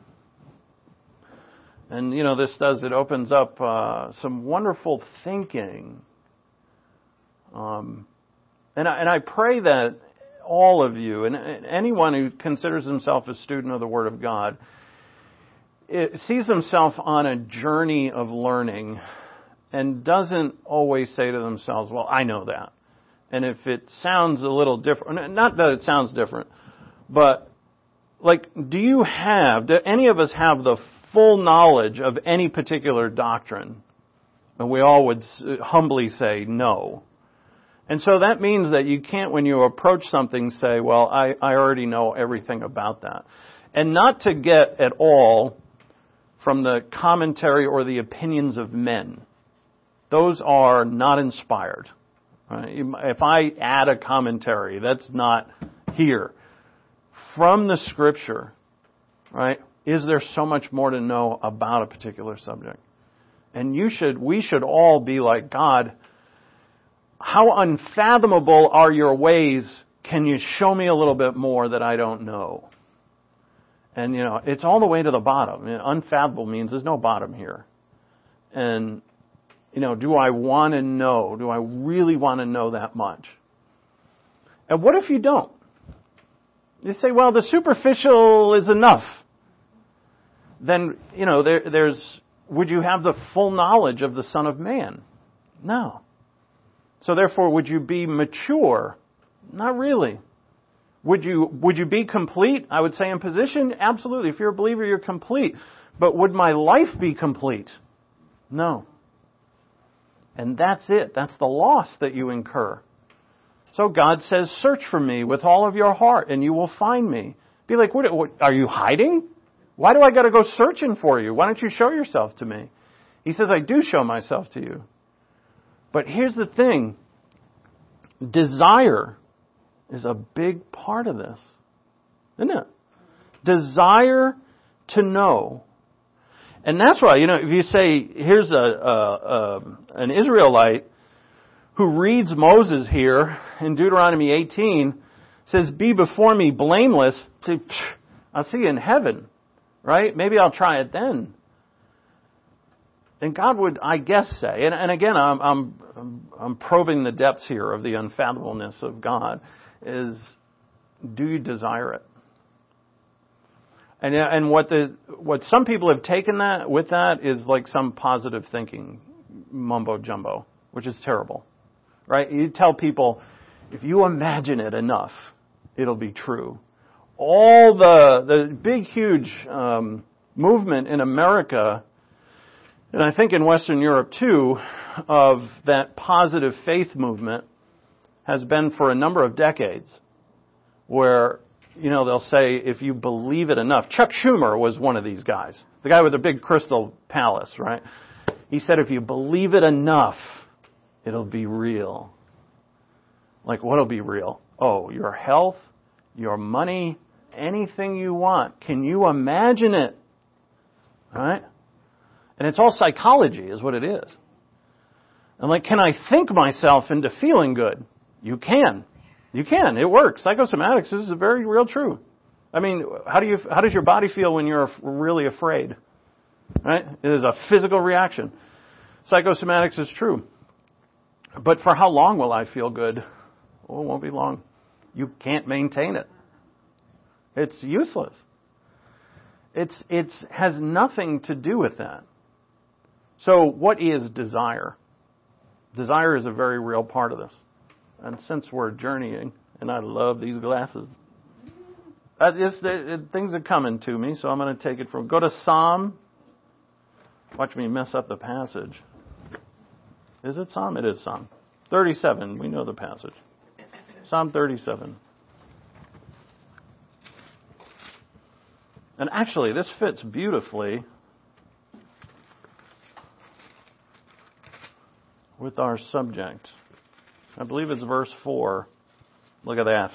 And, you know, this does, it opens up uh, some wonderful thinking. Um, and, I, and I pray that all of you, and anyone who considers himself a student of the Word of God, it sees himself on a journey of learning and doesn't always say to themselves, well, I know that. And if it sounds a little different, not that it sounds different, but like, do you have, do any of us have the full knowledge of any particular doctrine? And we all would humbly say no. And so that means that you can't, when you approach something, say, well, I, I already know everything about that. And not to get at all from the commentary or the opinions of men. Those are not inspired. Right? If I add a commentary, that's not here. From the Scripture, right, is there so much more to know about a particular subject? And you should, we should all be like, God, how unfathomable are your ways? Can you show me a little bit more that I don't know? And, you know, it's all the way to the bottom. You know, unfathomable means there's no bottom here. And, you know, do I want to know? Do I really want to know that much? And what if you don't? You say, well, the superficial is enough. Then, you know, there, there's, would you have the full knowledge of the Son of Man? No. So therefore, would you be mature? Not really. Would you, would you be complete? I would say in position, absolutely. If you're a believer, you're complete. But would my life be complete? No. And that's it. That's the loss that you incur. So God says, search for me with all of your heart and you will find me. Be like, what, what are you hiding? Why do I got to go searching for you? Why don't you show yourself to me? He says, I do show myself to you. But here's the thing. Desire is a big part of this. Isn't it? Desire to know. And that's why, you know, if you say, here's a, a, a an Israelite who reads Moses here in Deuteronomy eighteen, says, be before me blameless. Say, I'll see you in heaven, right? Maybe I'll try it then. And God would, I guess, say, and, and again, I'm, I'm, I'm probing the depths here of the unfathomableness of God, is, do you desire it? And and what the what some people have taken that with that is like some positive thinking mumbo jumbo, which is terrible, right? You tell people, if you imagine it enough, it'll be true. All the the big huge um, movement in America, and I think in Western Europe too, of that positive faith movement has been for a number of decades, where, you know, they'll say, if you believe it enough. Chuck Schumer was one of these guys. The guy with the big crystal palace, right? He said, if you believe it enough, it'll be real. Like, what'll be real? Oh, your health, your money, anything you want. Can you imagine it? Right? And it's all psychology is what it is. And like, can I think myself into feeling good? You can. You can. It works. Psychosomatics is very real true. I mean, how do you, how does your body feel when you're really afraid? Right? It is a physical reaction. Psychosomatics is true. But for how long will I feel good? Oh, it won't be long. You can't maintain it. It's useless. It's, it's, has nothing to do with that. So what is desire? Desire is a very real part of this. And since we're journeying, and I love these glasses, uh, just, uh, things are coming to me, so I'm going to take it from, go to Psalm. Watch me mess up the passage. Is it Psalm? It is Psalm. thirty-seven, we know the passage. Psalm thirty-seven. And actually, this fits beautifully with our subject. I believe it's verse four. Look at that.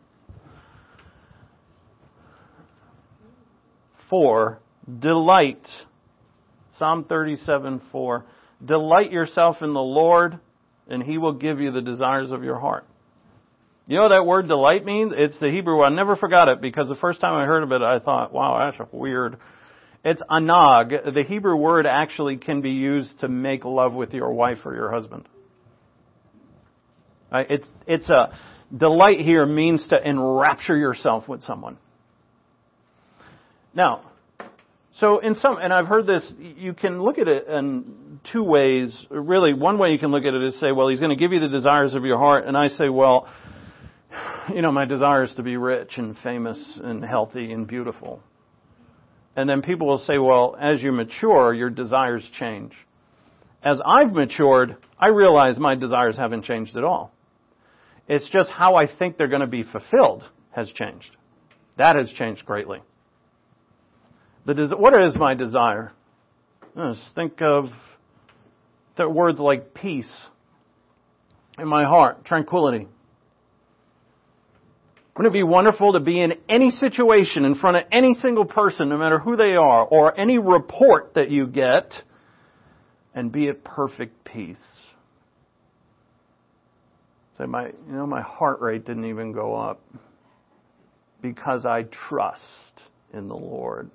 Four, delight. Psalm thirty-seven, four. Delight yourself in the Lord, and He will give you the desires of your heart. You know what that word delight means? It's the Hebrew. I never forgot it because the first time I heard of it, I thought, wow, that's weird. It's anag. The Hebrew word actually can be used to make love with your wife or your husband. Right? It's it's a delight here means to enrapture yourself with someone. Now, so in some, and I've heard this, you can look at it in two ways. Really, one way you can look at it is say, well, He's going to give you the desires of your heart. And I say, well, you know, my desire is to be rich and famous and healthy and beautiful. And then people will say, well, as you mature, your desires change. As I've matured, I realize my desires haven't changed at all. It's just how I think they're going to be fulfilled has changed. That has changed greatly. The des- what is my desire? Just think of the words like peace in my heart, tranquility. Wouldn't it be wonderful to be in any situation in front of any single person, no matter who they are, or any report that you get, and be at perfect peace? Say, my, you know, my heart rate didn't even go up because I trust in the Lord.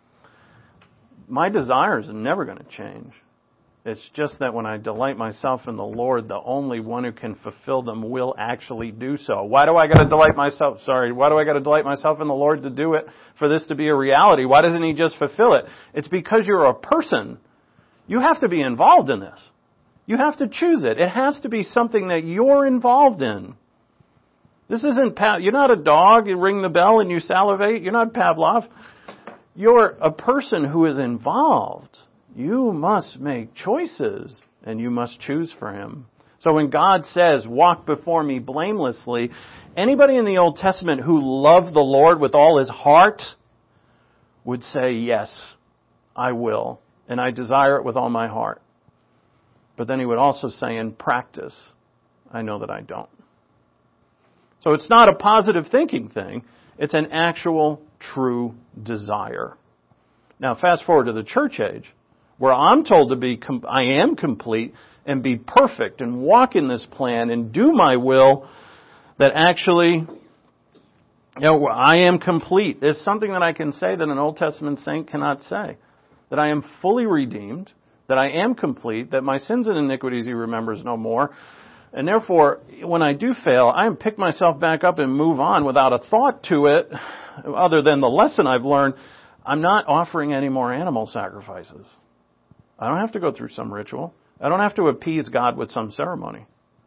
My desires are never going to change. It's just that when I delight myself in the Lord, the only one who can fulfill them will actually do so. Why do I got to delight myself? Sorry, why do I got to delight myself in the Lord to do it, for this to be a reality? Why doesn't He just fulfill it? It's because you're a person. You have to be involved in this. You have to choose it. It has to be something that you're involved in. This isn't, you're not a dog, you ring the bell and you salivate. You're not Pavlov. You're a person who is involved. You must make choices and you must choose for Him. So when God says, walk before me blamelessly, anybody in the Old Testament who loved the Lord with all his heart would say, yes, I will, and I desire it with all my heart. But then he would also say, in practice, I know that I don't. So it's not a positive thinking thing. It's an actual, true desire. Now, fast forward to the church age, where I'm told to be, I am complete and be perfect and walk in this plan and do my will, that actually, you know, I am complete. There's something that I can say that an Old Testament saint cannot say. That I am fully redeemed, that I am complete, that my sins and iniquities He remembers no more. And therefore, when I do fail, I pick myself back up and move on without a thought to it, other than the lesson I've learned. I'm not offering any more animal sacrifices. I don't have to go through some ritual. I don't have to appease God with some ceremony.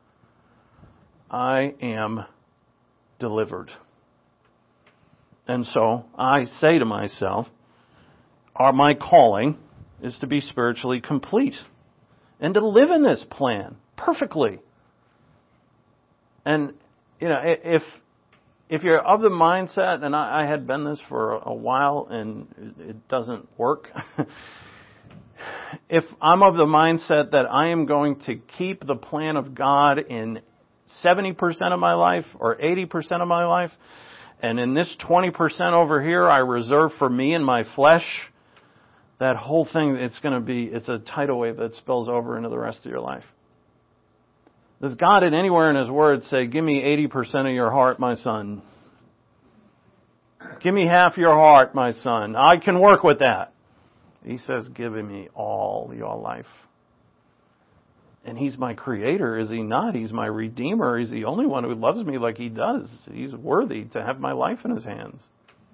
I am delivered. And so I say to myself, our, my calling is to be spiritually complete and to live in this plan perfectly. And, you know, if if you're of the mindset, and I, I had been this for a while and it doesn't work, if I'm of the mindset that I am going to keep the plan of God in seventy percent of my life or eighty percent of my life, and in this twenty percent over here I reserve for me and my flesh, that whole thing, it's going to be, it's a tidal wave that spills over into the rest of your life. Does God in anywhere in His Word say, give me eighty percent of your heart, my son? Give me half your heart, my son. I can work with that. He says, give me all your life. And He's my Creator, is He not? He's my Redeemer. He's the only one who loves me like He does. He's worthy to have my life in His hands.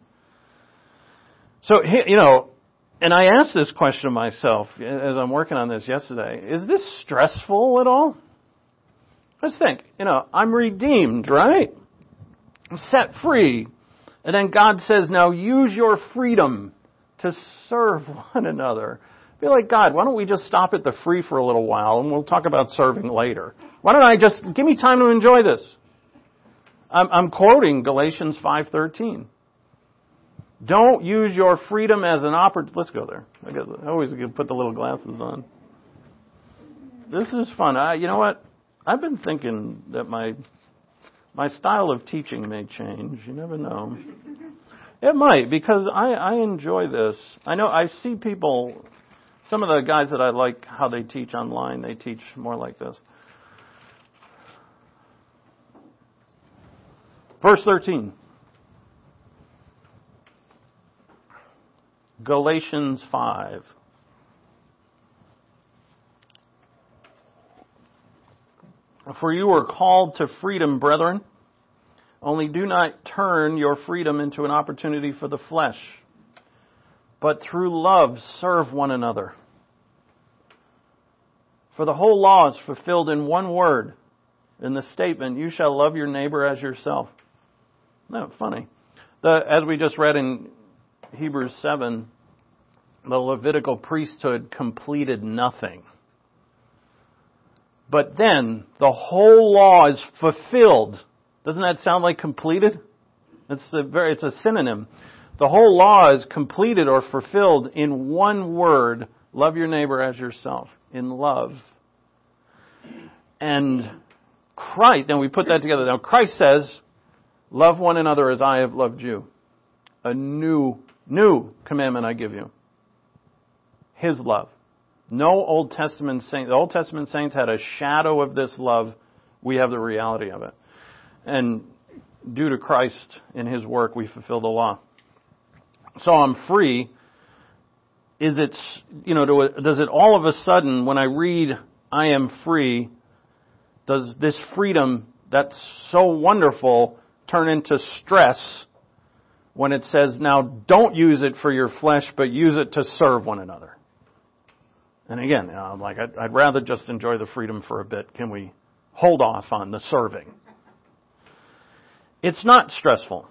So, you know, and I asked this question of myself as I'm working on this yesterday. Is this stressful at all? Let's think. You know, I'm redeemed, right? I'm set free. And then God says, now use your freedom to serve one another. Be like, God, why don't we just stop at the free for a little while and we'll talk about serving later? Why don't I just, give me time to enjoy this? I'm, I'm quoting Galatians five thirteen. Don't use your freedom as an opportunity. Let's go there. I, guess I always put the little glasses on. This is fun. I, you know what? I've been thinking that my my style of teaching may change. You never know. It might, because I, I enjoy this. I know I see people, some of the guys that I like how they teach online, they teach more like this. Verse thirteen. Galatians five. For you are called to freedom, brethren. Only do not turn your freedom into an opportunity for the flesh, but through love serve one another. For the whole law is fulfilled in one word, in the statement, you shall love your neighbor as yourself. Isn't that funny? The, as we just read in Hebrews seven, the Levitical priesthood completed nothing. But then the whole law is fulfilled. Doesn't that sound like completed? It's a very, it's a synonym. The whole law is completed or fulfilled in one word, love your neighbor as yourself, in love. And Christ, and we put that together. Now Christ says, love one another as I have loved you. A new, new commandment I give you. His love. No Old Testament saint. The Old Testament saints had a shadow of this love. We have the reality of it. And due to Christ in His work, we fulfill the law. So I'm free. Is it, you know, does it all of a sudden, when I read, I am free, does this freedom that's so wonderful turn into stress when it says, now don't use it for your flesh, but use it to serve one another? And again, I'm like, I'd, I'd rather just enjoy the freedom for a bit. Can we hold off on the serving? It's not stressful.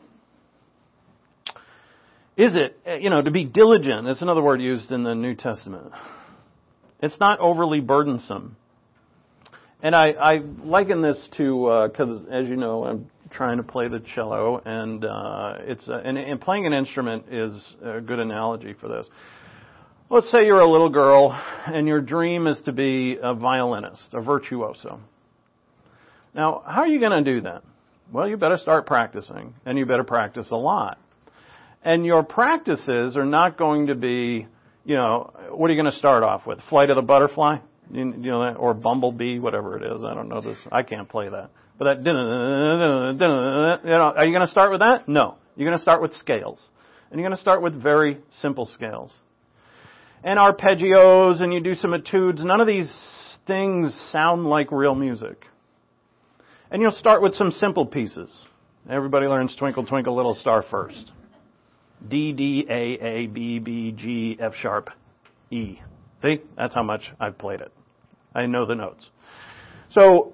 Is it? You know, to be diligent, it's another word used in the New Testament. It's not overly burdensome. And I, I liken this to, because uh, as you know, I'm trying to play the cello, and uh, it's uh, and, and playing an instrument is a good analogy for this. Let's say you're a little girl, and your dream is to be a violinist, a virtuoso. Now, how are you going to do that? Well, you better start practicing, and you better practice a lot. And your practices are not going to be, you know, what are you going to start off with? Flight of the Butterfly? You, you know, or Bumblebee, whatever it is. I don't know this. I can't play that. But that, you know, are you going to start with that? No. You're going to start with scales. And you're going to start with very simple scales. And arpeggios, and you do some etudes. None of these things sound like real music. And you'll start with some simple pieces. Everybody learns Twinkle, Twinkle, Little Star first. D, D, A, A, B, B, G, F sharp, E. See? That's how much I've played it. I know the notes. So,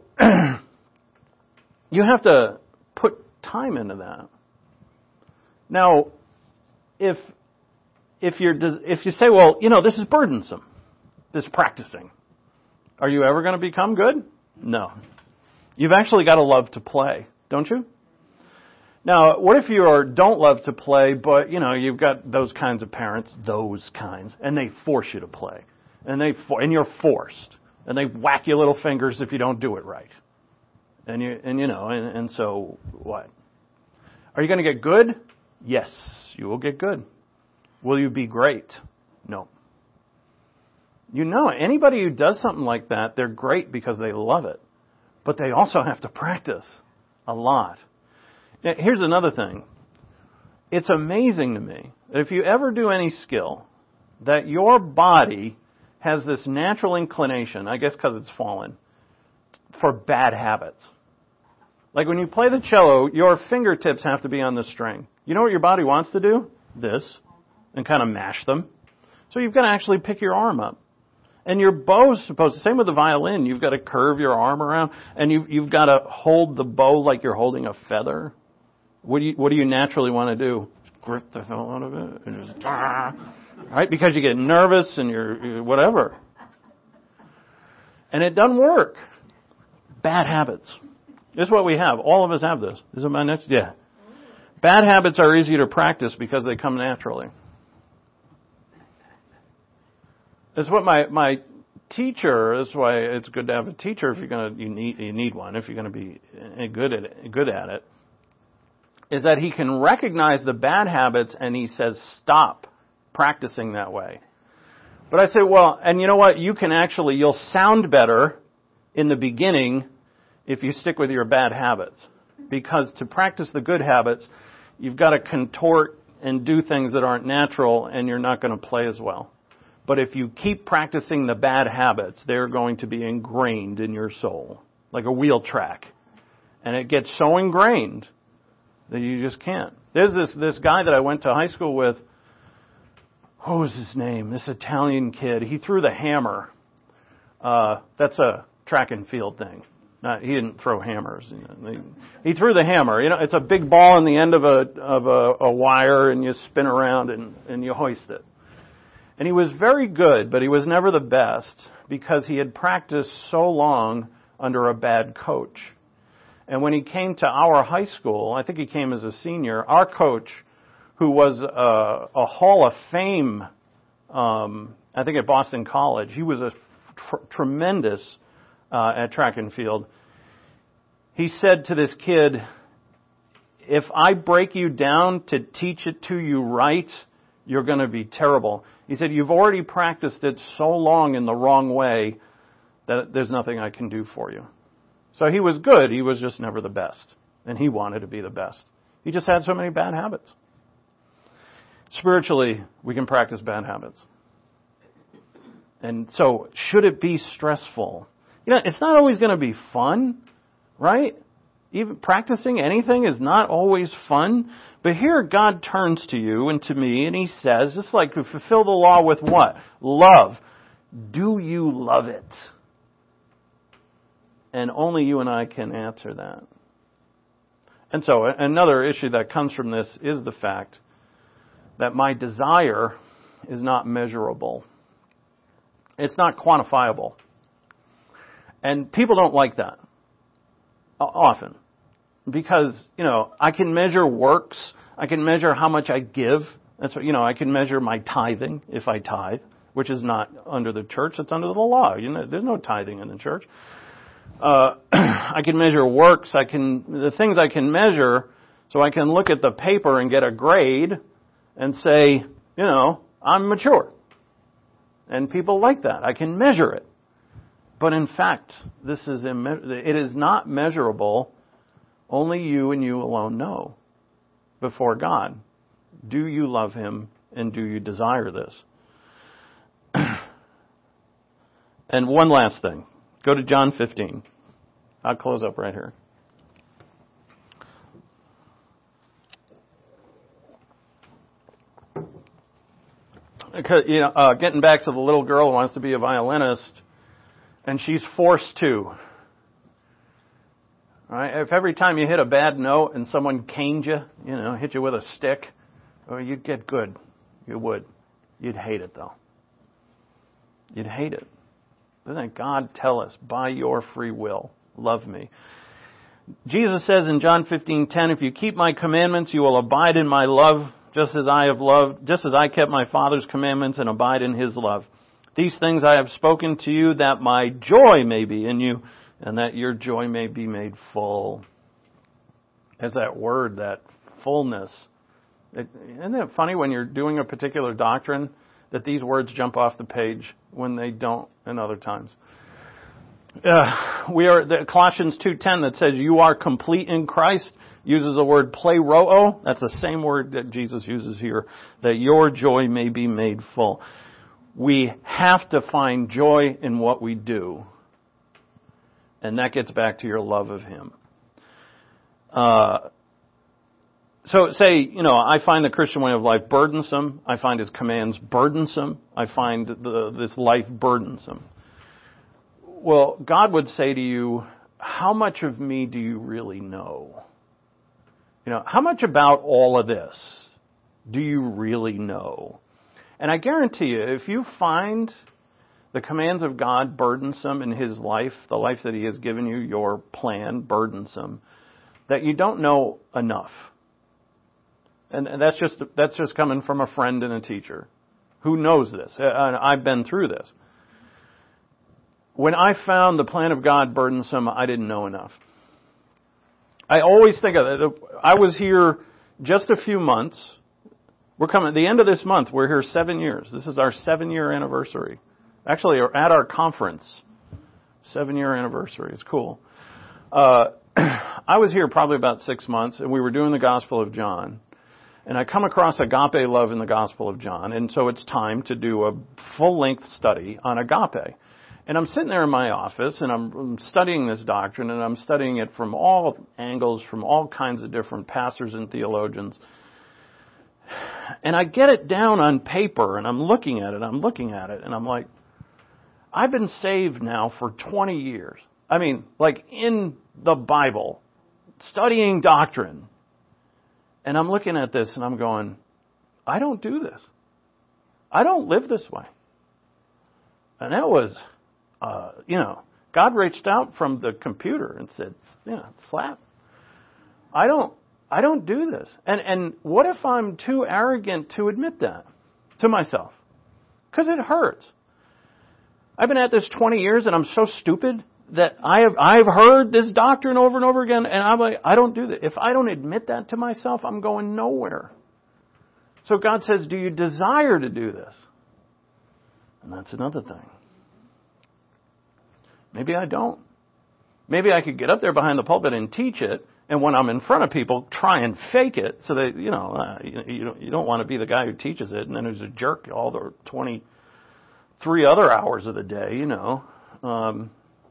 you have to put time into that. Now, if if you're if you say, well, you know, this is burdensome, this practicing, are you ever going to become good? No. You've actually got to love to play, don't you? Now, what if you are, don't love to play, but, you know, you've got those kinds of parents, those kinds, and they force you to play. And they and you're forced. And they whack your little fingers if you don't do it right. And, you and you know, and, and so what? Are you going to get good? Yes, you will get good. Will you be great? No. You know, anybody who does something like that, they're great because they love it. But they also have to practice a lot. Now, here's another thing. It's amazing to me that if you ever do any skill, that your body has this natural inclination, I guess because it's fallen, for bad habits. Like when you play the cello, your fingertips have to be on the string. You know what your body wants to do? This. And kind of mash them. So you've got to actually pick your arm up. And your bow's supposed to, same with the violin, you've got to curve your arm around, and you, you've got to hold the bow like you're holding a feather. What do you, what do you naturally want to do? Grip the hell out of it, and just, right? Because you get nervous and you're, you're whatever. And it doesn't work. Bad habits. This is what we have. All of us have this. Is it my next? Yeah. Bad habits are easy to practice because they come naturally. It's what my, my teacher, that's why it's good to have a teacher if you're going to, you need, you need one if you're going to be good at it, good at it, is that he can recognize the bad habits and he says, stop practicing that way. But I say, well, and you know what? You can actually, you'll sound better in the beginning if you stick with your bad habits. Because to practice the good habits, you've got to contort and do things that aren't natural and you're not going to play as well. But if you keep practicing the bad habits, they're going to be ingrained in your soul, like a wheel track. And it gets so ingrained that you just can't. There's this, this guy that I went to high school with. What was his name? This Italian kid. He threw the hammer. Uh, that's a track and field thing. Not, he didn't throw hammers. You know. He, he threw the hammer. You know, it's a big ball on the end of a of a, a wire, and you spin around and, and you hoist it. And he was very good, but he was never the best because he had practiced so long under a bad coach. And when he came to our high school, I think he came as a senior, our coach, who was a, a Hall of Fame, um, I think at Boston College, he was a tr- tremendous uh, at track and field. He said to this kid, if I break you down to teach it to you right, you're going to be terrible. He said, you've already practiced it so long in the wrong way that there's nothing I can do for you. So he was good. He was just never the best. And he wanted to be the best. He just had so many bad habits. Spiritually, we can practice bad habits. And so, should it be stressful? You know, it's not always going to be fun, right? Even practicing anything is not always fun. But here God turns to you and to me and He says, it's like to fulfill the law with what? Love. Do you love it? And only you and I can answer that. And so another issue that comes from this is the fact that my desire is not measurable. It's not quantifiable. And people don't like that often because, you know, I can measure works. I can measure how much I give. That's what, you know, I can measure my tithing if I tithe, which is not under the church. It's under the law. You know, there's no tithing in the church. Uh, I can measure works. I can, the things I can measure, so I can look at the paper and get a grade and say, you know, I'm mature. And people like that. I can measure it. But in fact, this is imme- it is not measurable. Only you and you alone know before God. Do you love Him and do you desire this? And one last thing. Go to John fifteen. I'll close up right here. Because, you know, uh, getting back to the little girl who wants to be a violinist, and she's forced to. All right? If every time you hit a bad note and someone caned you, you know, hit you with a stick, or you'd get good. You would. You'd hate it, though. You'd hate it. Doesn't God tell us, by your free will, love me? Jesus says in John fifteen ten, if you keep my commandments, you will abide in my love, just as I have loved, just as I kept my Father's commandments and abide in His love. These things I have spoken to you, that my joy may be in you, and that your joy may be made full. As that word, that fullness. It, isn't it funny when you're doing a particular doctrine that these words jump off the page when they don't in other times? Uh, we are the Colossians two ten that says you are complete in Christ uses the word pleroo. That's the same word that Jesus uses here, that your joy may be made full. We have to find joy in what we do. And that gets back to your love of Him. Uh, so say, you know, I find the Christian way of life burdensome. I find His commands burdensome. I find the, this life burdensome. Well, God would say to you, how much of me do you really know? You know, how much about all of this do you really know? And I guarantee you, if you find the commands of God burdensome in His life, the life that He has given you, your plan burdensome, that you don't know enough. And that's just that's just coming from a friend and a teacher who knows this. And I've been through this. When I found the plan of God burdensome, I didn't know enough. I always think of it. I was here just a few months. We're coming at the end of this month. We're here seven years. This is our seven-year anniversary. Actually, at our conference, seven-year anniversary. It's cool. Uh, I was here probably about six months, and we were doing the Gospel of John. And I come across agape love in the Gospel of John, and so it's time to do a full-length study on agape. And I'm sitting there in my office, and I'm studying this doctrine, and I'm studying it from all angles, from all kinds of different pastors and theologians. And I get it down on paper, and I'm looking at it, I'm looking at it, and I'm like, I've been saved now for twenty years. I mean, like in the Bible, studying doctrine. And I'm looking at this, and I'm going, I don't do this. I don't live this way. And that was... Uh, you know, God reached out from the computer and said, you know, slap. I don't, I don't do this. And, and what if I'm too arrogant to admit that to myself? Because it hurts. I've been at this twenty years and I'm so stupid that I have, I've heard this doctrine over and over again and I'm like, I don't do that. If I don't admit that to myself, I'm going nowhere. So God says, do you desire to do this? And that's another thing. Maybe I don't. Maybe I could get up there behind the pulpit and teach it, and when I'm in front of people, try and fake it so that, you know, uh, you, you, don't, you don't want to be the guy who teaches it and then there's a jerk all the twenty-three other hours of the day, you know. Um,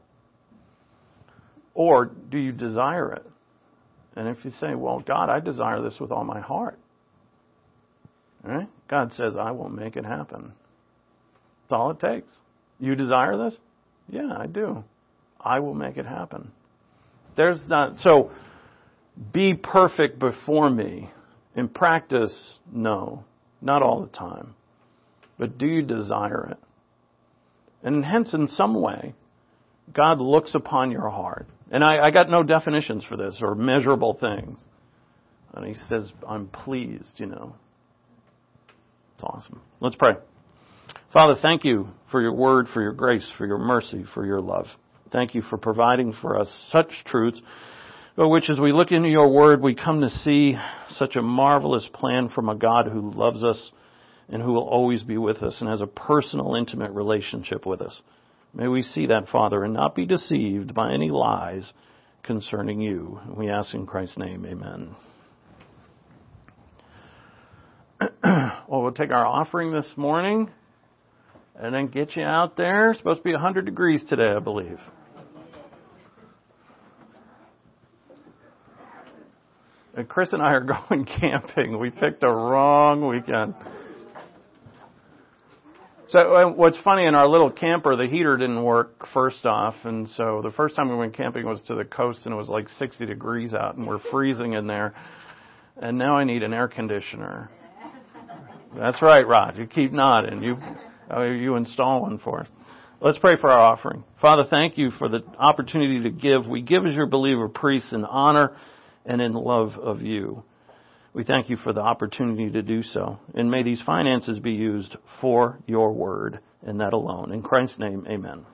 or do you desire it? And if you say, well, God, I desire this with all my heart. All right? God says, I will make it happen. That's all it takes. You desire this? Yeah, I do. I will make it happen. There's not, so be perfect before me. In practice, no. Not all the time. But do you desire it? And hence, in some way, God looks upon your heart. And I, I got no definitions for this or measurable things. And He says, I'm pleased, you know. It's awesome. Let's pray. Father, thank you for your word, for your grace, for your mercy, for your love. Thank you for providing for us such truths, which as we look into your word, we come to see such a marvelous plan from a God who loves us and who will always be with us and has a personal, intimate relationship with us. May we see that, Father, and not be deceived by any lies concerning you. We ask in Christ's name, amen. Well, we'll take our offering this morning and then get you out there. It's supposed to be one hundred degrees today, I believe. And Chris and I are going camping. We picked a wrong weekend. So what's funny, in our little camper, the heater didn't work first off. And so the first time we went camping was to the coast, and it was like sixty degrees out, and we're freezing in there. And now I need an air conditioner. That's right, Rod. You keep nodding. You, you install one for us. Let's pray for our offering. Father, thank you for the opportunity to give. We give as your believer priests in honor and in love of you. We thank you for the opportunity to do so. And may these finances be used for your word and that alone. In Christ's name, amen.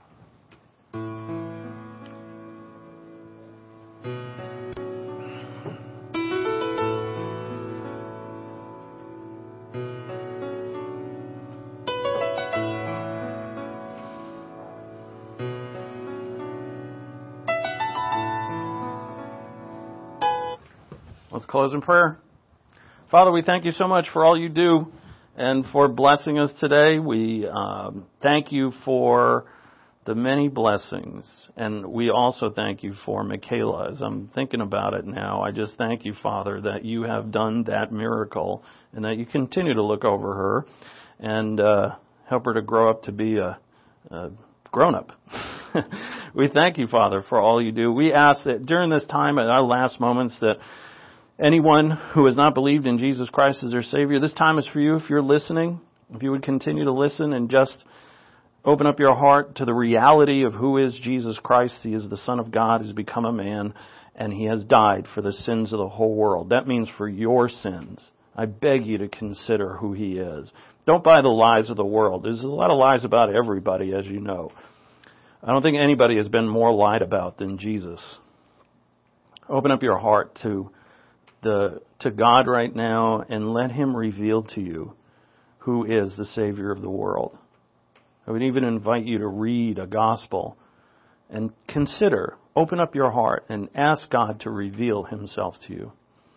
Let's close in prayer. Father, we thank you so much for all you do and for blessing us today. We um, thank you for the many blessings. And we also thank you for Michaela. As I'm thinking about it now, I just thank you, Father, that you have done that miracle and that you continue to look over her and uh, help her to grow up to be a, a grown-up. We thank you, Father, for all you do. We ask that during this time, at our last moments, that anyone who has not believed in Jesus Christ as their Savior, this time is for you. If you're listening, if you would continue to listen and just open up your heart to the reality of who is Jesus Christ. He is the Son of God who's become a man, and He has died for the sins of the whole world. That means for your sins. I beg you to consider who He is. Don't buy the lies of the world. There's a lot of lies about everybody, as you know. I don't think anybody has been more lied about than Jesus. Open up your heart to The, to God right now and let Him reveal to you who is the Savior of the world. I would even invite you to read a gospel and consider, open up your heart and ask God to reveal Himself to you.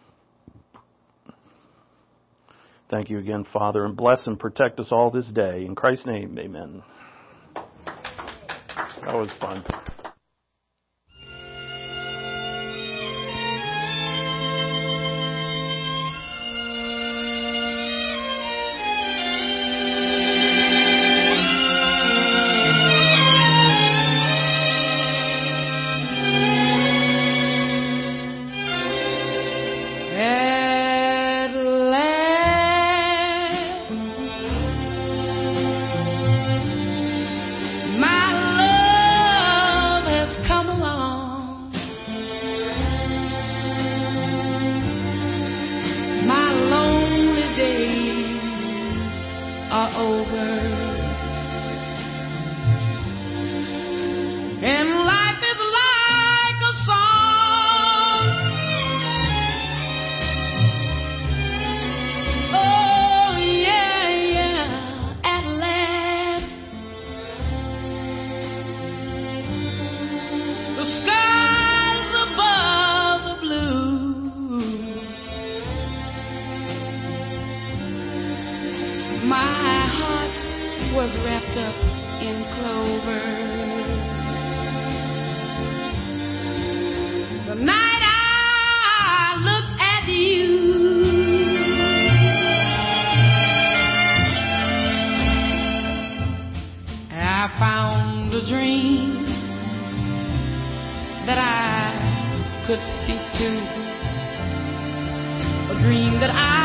Thank you again, Father, and bless and protect us all this day. In Christ's name, amen. That was fun. dreamed a dream that I could speak to, a dream that I